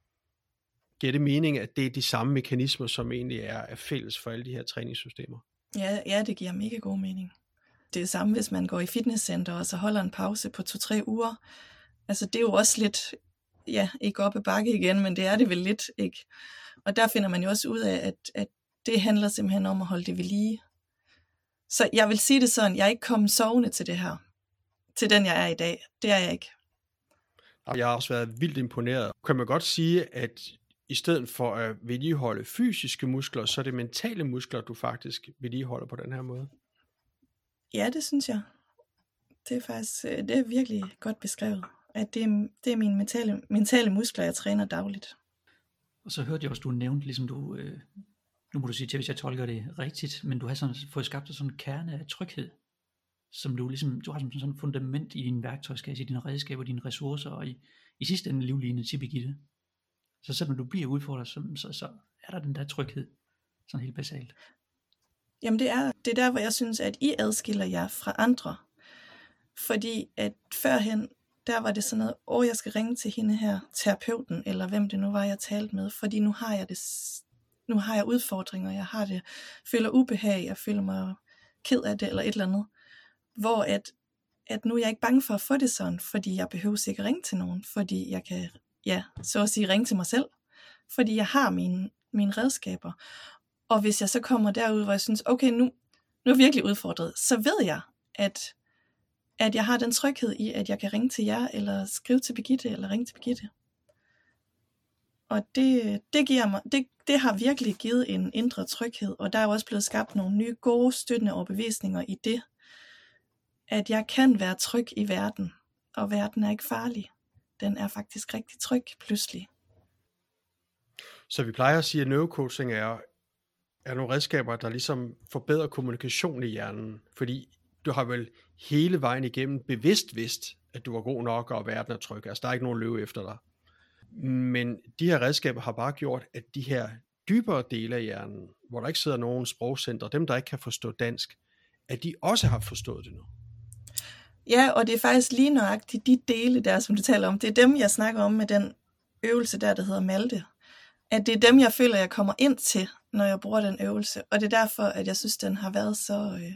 Giver det mening, at det er de samme mekanismer, som egentlig er, er fælles for alle de her træningssystemer? Ja, ja, det giver mega god mening. Det er det samme, hvis man går i fitnesscenter, og så holder en pause på to-tre uger. Altså det er jo også lidt, ja, ikke op ad bakke igen, men det er det vel lidt, ikke? Og der finder man jo også ud af, at, at det handler simpelthen om at holde det ved lige. Så jeg vil sige det sådan, jeg er ikke kommet sovende til det her, til den jeg er i dag. Det er jeg ikke. Jeg har også været vildt imponeret. Kan man godt sige, at i stedet for at vedligeholde fysiske muskler, så er det mentale muskler, du faktisk vedligeholder på den her måde? Ja, det synes jeg. Det er faktisk det er virkelig godt beskrevet, at det er, det er mine mentale, mentale muskler, jeg træner dagligt. Og så hørte jeg også, du nævnte, ligesom du, øh, nu må du sige til, hvis jeg tolker det rigtigt, men du har sådan, fået skabt sådan en kerne af tryghed, som du ligesom, du har som sådan et fundament i din værktøjskasse, i dine redskaber, dine ressourcer, og i, i sidste ende livline til Birgitte. Så selvom du bliver udfordret, så, så, så er der den der tryghed, sådan helt basalt. Jamen det er, det er der, hvor jeg synes, at I adskiller jer fra andre. Fordi at førhen, der var det sådan noget, åh, jeg skal ringe til hende her, terapeuten, eller hvem det nu var, jeg talte med, fordi nu har jeg det, nu har jeg udfordringer, jeg har det, føler ubehag, jeg føler mig ked af det, eller et eller andet. Hvor at, at nu er jeg ikke bange for at få det sådan, fordi jeg behøver ikke ringe til nogen, fordi jeg kan, ja, så at sige, ringe til mig selv, fordi jeg har mine, mine redskaber. Og hvis jeg så kommer derud, hvor jeg synes, okay, nu, nu er jeg virkelig udfordret, så ved jeg, at, at jeg har den tryghed i, at jeg kan ringe til jer, eller skrive til Birgitte, eller ringe til Birgitte. Og det, det, giver mig, det, det har virkelig givet en indre tryghed, og der er jo også blevet skabt nogle nye, gode, støttende overbevisninger i det, at jeg kan være tryg i verden, og verden er ikke farlig. Den er faktisk rigtig tryg, pludselig. Så vi plejer at sige, at neurocoaching er, er nogle redskaber, der ligesom forbedrer kommunikation i hjernen, fordi du har vel hele vejen igennem bevidst vidst, at du var god nok, og verden er tryg. Altså, der er ikke nogen løve efter dig. Men de her redskaber har bare gjort, at de her dybere dele af hjernen, hvor der ikke sidder nogen sprogcenter, dem der ikke kan forstå dansk, at de også har forstået det nu. Ja, og det er faktisk lige nøjagtigt de dele der, som du taler om. Det er dem, jeg snakker om med den øvelse der, der hedder Malte. At det er dem, jeg føler, jeg kommer ind til, når jeg bruger den øvelse. Og det er derfor, at jeg synes, den har været så øh,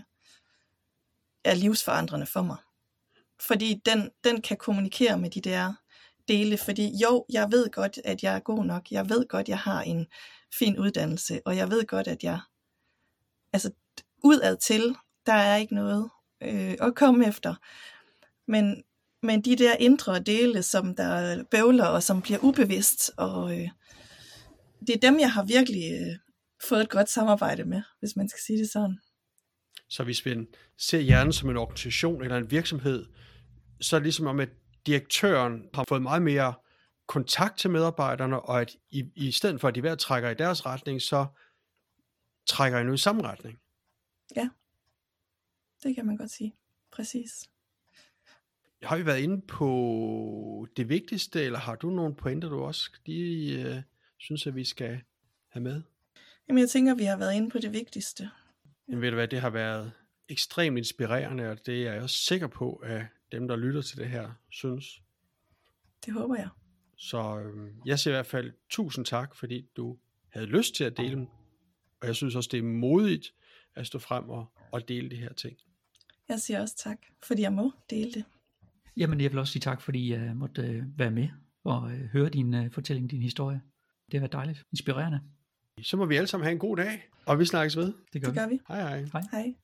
er livsforandrende for mig. Fordi den, den kan kommunikere med de der dele. Fordi jo, jeg ved godt, at jeg er god nok. Jeg ved godt, jeg har en fin uddannelse. Og jeg ved godt, at jeg... Altså, udad til, der er ikke noget øh, at komme efter. Men, men de der indre dele, som der bøvler, og som bliver ubevidst, og... Øh, det er dem, jeg har virkelig øh, fået et godt samarbejde med, hvis man skal sige det sådan. Så hvis vi ser hjernen som en organisation eller en virksomhed, så er det ligesom om, at direktøren har fået meget mere kontakt til medarbejderne, og at i, i stedet for, at de hver trækker i deres retning, så trækker I nu i samme retning. Ja, det kan man godt sige. Præcis. Har vi været inde på det vigtigste, eller har du nogle pointer, du også lige øh, synes, at vi skal have med? Jamen, jeg tænker, vi har været inde på det vigtigste. Men ved du hvad, det har været ekstremt inspirerende, og det er jeg også sikker på, at dem, der lytter til det her, synes. Det håber jeg. Så øh, jeg siger i hvert fald tusind tak, fordi du havde lyst til at dele dem. Og jeg synes også, det er modigt at stå frem og, og dele de her ting. Jeg siger også tak, fordi jeg må dele det. Jamen, jeg vil også sige tak, fordi jeg måtte øh, være med og øh, høre din øh, fortælling, din historie. Det har været dejligt, inspirerende. Så må vi alle sammen have en god dag, og vi snakkes ved. Det gør, det gør vi. vi. Hej hej. Hej. Hej.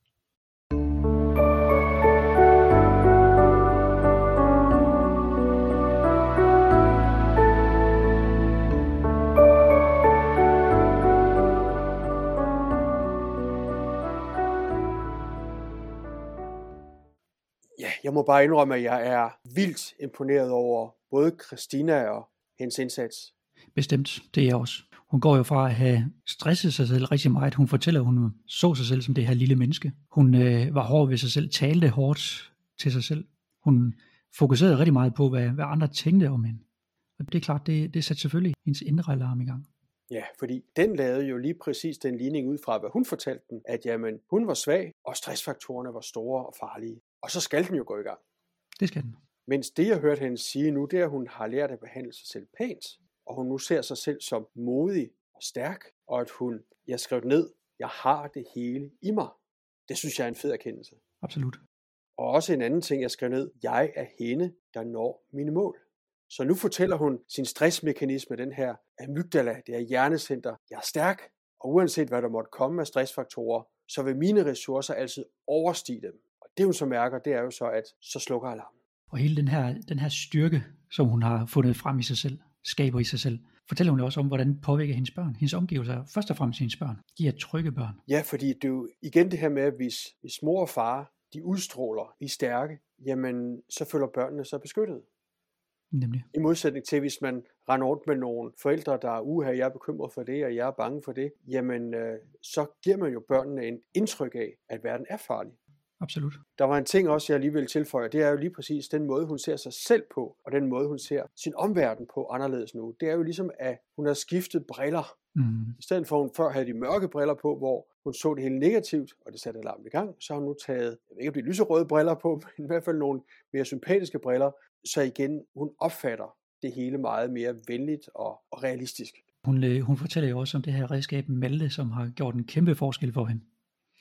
Ja, jeg må bare indrømme, at jeg er vildt imponeret over både Christina og hendes indsats. Bestemt, det er jeg også. Hun går jo fra at have stresset sig selv rigtig meget. Hun fortæller, at hun så sig selv som det her lille menneske. Hun øh, var hård ved sig selv, talte hårdt til sig selv. Hun fokuserede rigtig meget på, hvad, hvad andre tænkte om hende. Og det er klart, det, det satte selvfølgelig hendes indre alarm i gang. Ja, fordi den lavede jo lige præcis den ligning ud fra, hvad hun fortalte den, at jamen, hun var svag, og stressfaktorerne var store og farlige. Og så skal den jo gå i gang. Det skal den. Mens det, jeg hørte hende sige nu, det er, at hun har lært at behandle sig selv pænt, og hun nu ser sig selv som modig og stærk, og at hun, jeg skrev ned, jeg har det hele i mig. Det synes jeg er en fed erkendelse. Absolut. Og også en anden ting, jeg skrev ned, jeg er hende, der når mine mål. Så nu fortæller hun sin stressmekanisme, den her amygdala, det er hjernecenter. Jeg er stærk, og uanset hvad der måtte komme af stressfaktorer, så vil mine ressourcer altid overstige dem. Og det hun så mærker, det er jo så, at så slukker alarmen. Og hele den her, den her styrke, som hun har fundet frem i sig selv, skaber i sig selv, fortæller hun også om, hvordan det påvirker hendes børn. Hendes omgivelser, først og fremmest hendes børn. De er trygge børn. Ja, fordi det er jo igen det her med, at hvis, hvis mor og far, de udstråler, de er stærke, jamen så føler børnene sig beskyttet. Nemlig. I modsætning til, hvis man render rundt med nogle forældre, der er uha, jeg er bekymret for det, og jeg er bange for det, jamen øh, så giver man jo børnene en indtryk af, at verden er farlig. Absolut. Der var en ting også, jeg lige vil tilføje, det er jo lige præcis den måde, hun ser sig selv på, og den måde, hun ser sin omverden på anderledes nu. Det er jo ligesom, at hun har skiftet briller. Mm. I stedet for, at hun før havde de mørke briller på, hvor hun så det hele negativt, og det satte alarmen i gang, så har hun nu taget, jeg ved ikke om det er lyserøde briller på, men i hvert fald nogle mere sympatiske briller, så igen, hun opfatter det hele meget mere venligt og, og realistisk. Hun, øh, hun fortæller jo også om det her redskab Malte, som har gjort en kæmpe forskel for hende.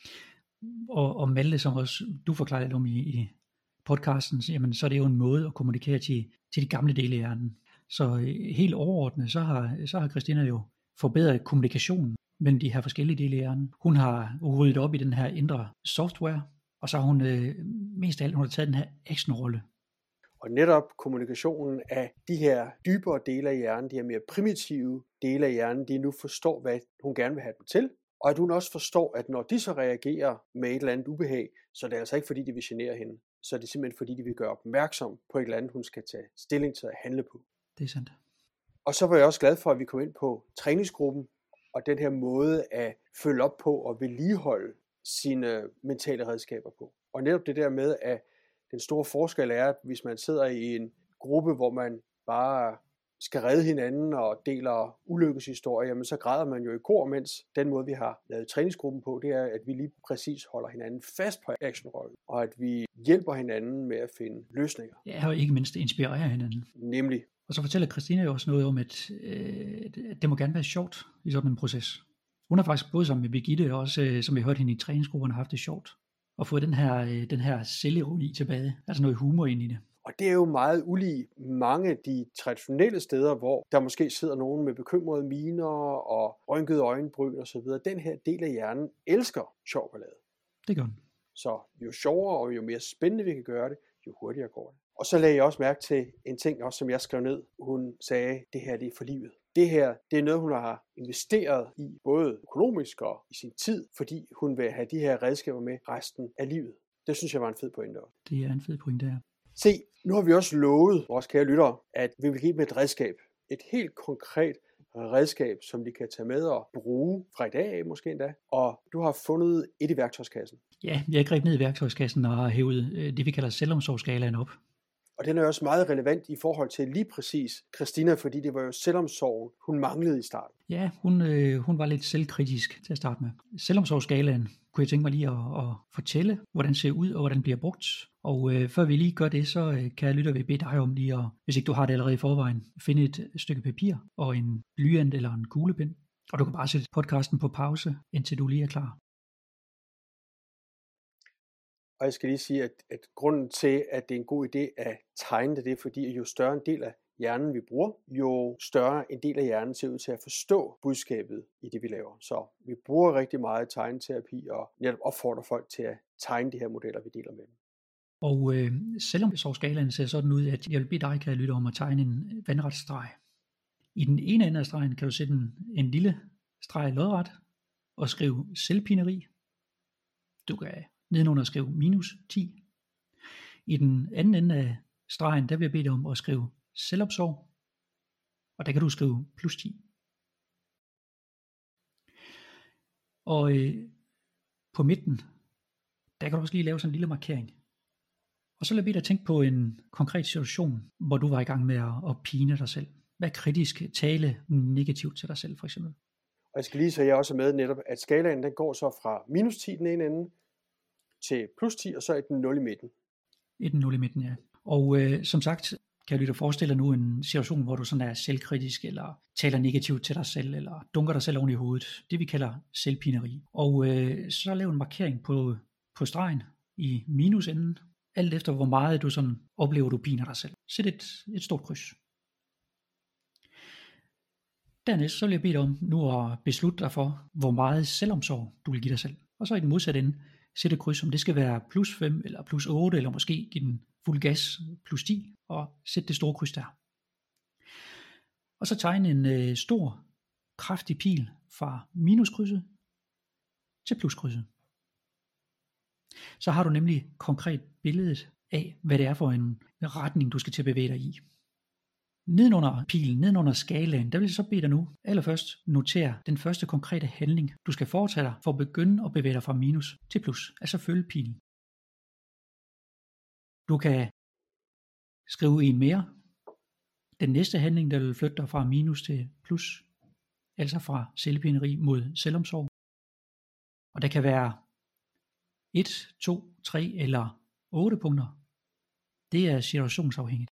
Og, og Malte, som også du forklarede lidt om i, i podcasten, jamen, så er det jo en måde at kommunikere til, til de gamle dele af hjernen. Så øh, helt overordnet, så har, så har Christina jo forbedret kommunikationen mellem de her forskellige dele af hjernen. Hun har ryddet op i den her indre software, og så har hun øh, mest af alt hun har taget den her action-rolle. Og netop kommunikationen af de her dybere dele af hjernen, de her mere primitive dele af hjernen, de nu forstår, hvad hun gerne vil have dem til. Og at hun også forstår, at når de så reagerer med et eller andet ubehag, så er det altså ikke fordi, de vil genere hende. Så er det simpelthen fordi, de vil gøre opmærksom på et eller andet, hun skal tage stilling til at handle på. Det er sandt. Og så var jeg også glad for, at vi kom ind på træningsgruppen, og den her måde at følge op på og vedligeholde sine mentale redskaber på. Og netop det der med, at den store forskel er, at hvis man sidder i en gruppe, hvor man bare skal redde hinanden og deler ulykkeshistorier, jamen så græder man jo i kor, mens den måde, vi har lavet træningsgruppen på, det er, at vi lige præcis holder hinanden fast på actionrollen, og at vi hjælper hinanden med at finde løsninger. Ja, og ikke mindst inspirere hinanden. Nemlig. Og så fortæller Christina jo også noget om, at, øh, at det må gerne være sjovt i sådan en proces. Hun har faktisk både sammen med Birgitte, og også, øh, som vi hørte hende i træningsgrupperne, haft det sjovt. Og fået den her, øh, den her selvironi tilbage, altså noget humor ind i det. Og det er jo meget ulig mange af de traditionelle steder, hvor der måske sidder nogen med bekymrede miner og rynkede øjenbryn og så videre. Den her del af hjernen elsker sjov ballade. Det gør den. Så jo sjovere og jo mere spændende vi kan gøre det, jo hurtigere går det. Og så lagde jeg også mærke til en ting, også som jeg skrev ned. Hun sagde, det her det er for livet. Det her, det er noget, hun har investeret i, både økonomisk og i sin tid, fordi hun vil have de her redskaber med resten af livet. Det synes jeg var en fed pointe også. Det er en fed pointe, her. Se, nu har vi også lovet vores kære lyttere, at vi vil give dem et redskab. Et helt konkret redskab, som de kan tage med og bruge fra i dag af måske endda. Og du har fundet et i værktøjskassen. Ja, jeg greb ned i værktøjskassen og har hævet det, vi kalder selvomsorgsskalaen op. Og den er også meget relevant i forhold til lige præcis Christina, fordi det var jo selvomsorgen, hun manglede i starten. Ja, hun, øh, hun var lidt selvkritisk til at starte med. Selvomsorgsskalaen kunne jeg tænke mig lige at, at fortælle, hvordan det ser ud og hvordan den bliver brugt. Og øh, før vi lige gør det, så øh, kan jeg lytte ved bede dig om lige at, hvis ikke du har det allerede i forvejen, finde et stykke papir og en blyant eller en kuglepen. Og du kan bare sætte podcasten på pause, indtil du lige er klar. Og jeg skal lige sige, at, at grunden til, at det er en god idé at tegne det, det er fordi, at jo større en del af hjernen vi bruger, jo større en del af hjernen ser ud til at forstå budskabet i det, vi laver. Så vi bruger rigtig meget tegneterapi og netop opfordrer folk til at tegne de her modeller, vi deler med dem. Og øh, selvom skalaen ser sådan ud, at jeg vil bede dig, kan jeg lytte om at tegne en vandret streg. I den ene ende af stregen kan du sætte en, en lille streg lodret og skrive selvpineri. Du kan nedenunder skrive minus ti. I den anden ende af stregen, der vil jeg bede dig om at skrive selvopsorg, og der kan du skrive plus ti. Og øh, på midten, der kan du også lige lave sådan en lille markering. Og så vil jeg bede dig tænke på en konkret situation, hvor du var i gang med at, at pine dig selv. Hvad kritisk tale negativt til dig selv, for eksempel? Og jeg skal lige så jeg også med netop, at skalaen den går så fra minus ti den ene ende, til plus ti, og så er den nul i midten. Et nul i midten, ja. Og øh, som sagt, kan jeg lige forestille dig nu en situation, hvor du sådan er selvkritisk, eller taler negativt til dig selv, eller dunker dig selv oven i hovedet. Det vi kalder selvpineri. Og øh, så lav en markering på, på stregen i minusenden, alt efter hvor meget du sådan oplever, du piner dig selv. Sæt et, et stort kryds. Dernæst så vil jeg bede dig om nu at beslutte dig for, hvor meget selvomsorg du vil give dig selv. Og så i den modsatte ende, sætte kryds, om det skal være plus fem eller plus otte, eller måske give den fuld gas plus ti, og sætte det store kryds der. Og så tegne en øh, stor, kraftig pil fra minuskrydset til pluskrydset. Så har du nemlig konkret billedet af, hvad det er for en retning, du skal til at bevæge dig i. Nedenunder pilen, nedenunder skalaen, der vil jeg så bede dig nu allerførst notere den første konkrete handling, du skal foretage dig for at begynde at bevæge dig fra minus til plus, altså følge pilen. Du kan skrive en mere. Den næste handling, der vil flytte dig fra minus til plus, altså fra selvpineri mod selvomsorg. Og der kan være et, to, tre eller otte punkter. Det er situationsafhængigt.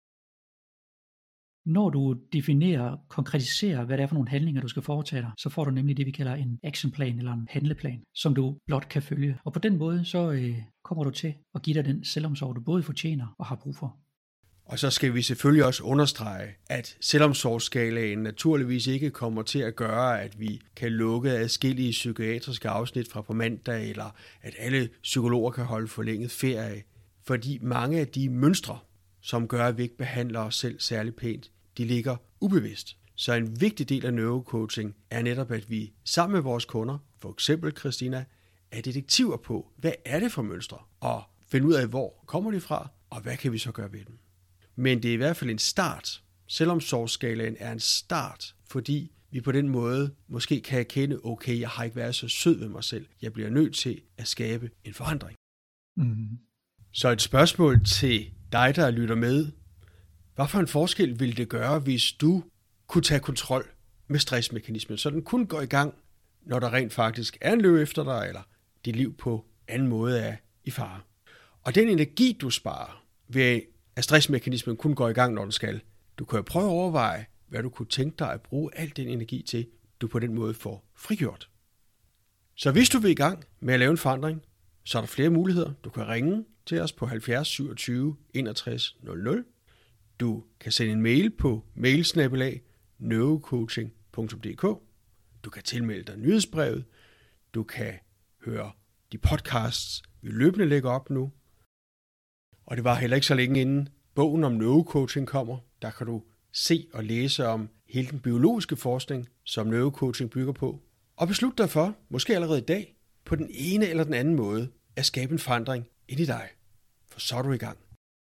Når du definerer, konkretiserer, hvad det er for nogle handlinger, du skal foretage dig, så får du nemlig det, vi kalder en actionplan eller en handleplan, som du blot kan følge. Og på den måde, så øh, kommer du til at give dig den selvomsorg, du både fortjener og har brug for. Og så skal vi selvfølgelig også understrege, at selvomsorgsskalaen naturligvis ikke kommer til at gøre, at vi kan lukke adskillige psykiatriske afsnit fra på mandag, eller at alle psykologer kan holde forlænget ferie. Fordi mange af de mønstre, som gør, at vi ikke behandler os selv særlig pænt, de ligger ubevidst. Så en vigtig del af neurocoaching er netop, at vi sammen med vores kunder, for eksempel Christina, er detektiver på, hvad er det for mønstre, og finde ud af, hvor kommer de fra, og hvad kan vi så gøre ved dem. Men det er i hvert fald en start. Selvomsorgsskalaen er en start, fordi vi på den måde måske kan erkende, okay, jeg har ikke været så sød ved mig selv. Jeg bliver nødt til at skabe en forandring. Mm. Så et spørgsmål til dig, der lytter med. Hvad for en forskel ville det gøre, hvis du kunne tage kontrol med stressmekanismen, så den kun går i gang, når der rent faktisk er en løb efter dig, eller dit liv på anden måde er i fare. Og den energi, du sparer ved at stressmekanismen kun går i gang, når den skal. Du kan jo prøve at overveje, hvad du kunne tænke dig at bruge al den energi til, du på den måde får frigjort. Så hvis du vil i gang med at lave en forandring, så er der flere muligheder. Du kan ringe til os på halvfjerds syvogtyve enogtres nul nul. Du kan sende en mail på mail bindestreg neurocoaching punktum d k. Du kan tilmelde dig nyhedsbrevet. Du kan høre de podcasts, vi løbende lægger op nu. Og det var heller ikke så længe inden bogen om neurocoaching kommer. Der kan du se og læse om hele den biologiske forskning, som neurocoaching bygger på. Og beslut dig for, måske allerede i dag, på den ene eller den anden måde, at skabe en forandring ind i dig. For så er du i gang.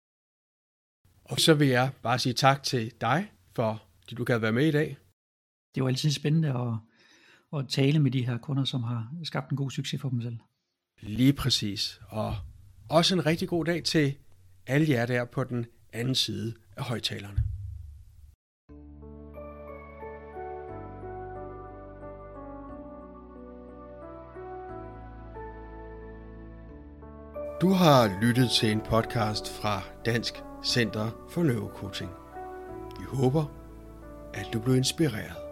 Og så vil jeg bare sige tak til dig, for at du kan være med i dag. Det er jo altid spændende at, at tale med de her kunder, som har skabt en god succes for dem selv. Lige præcis. Og også en rigtig god dag til alle jer der på den anden side af højtalerne. Du har lyttet til en podcast fra Dansk Center for Neurocoaching. Vi håber, at du blev inspireret.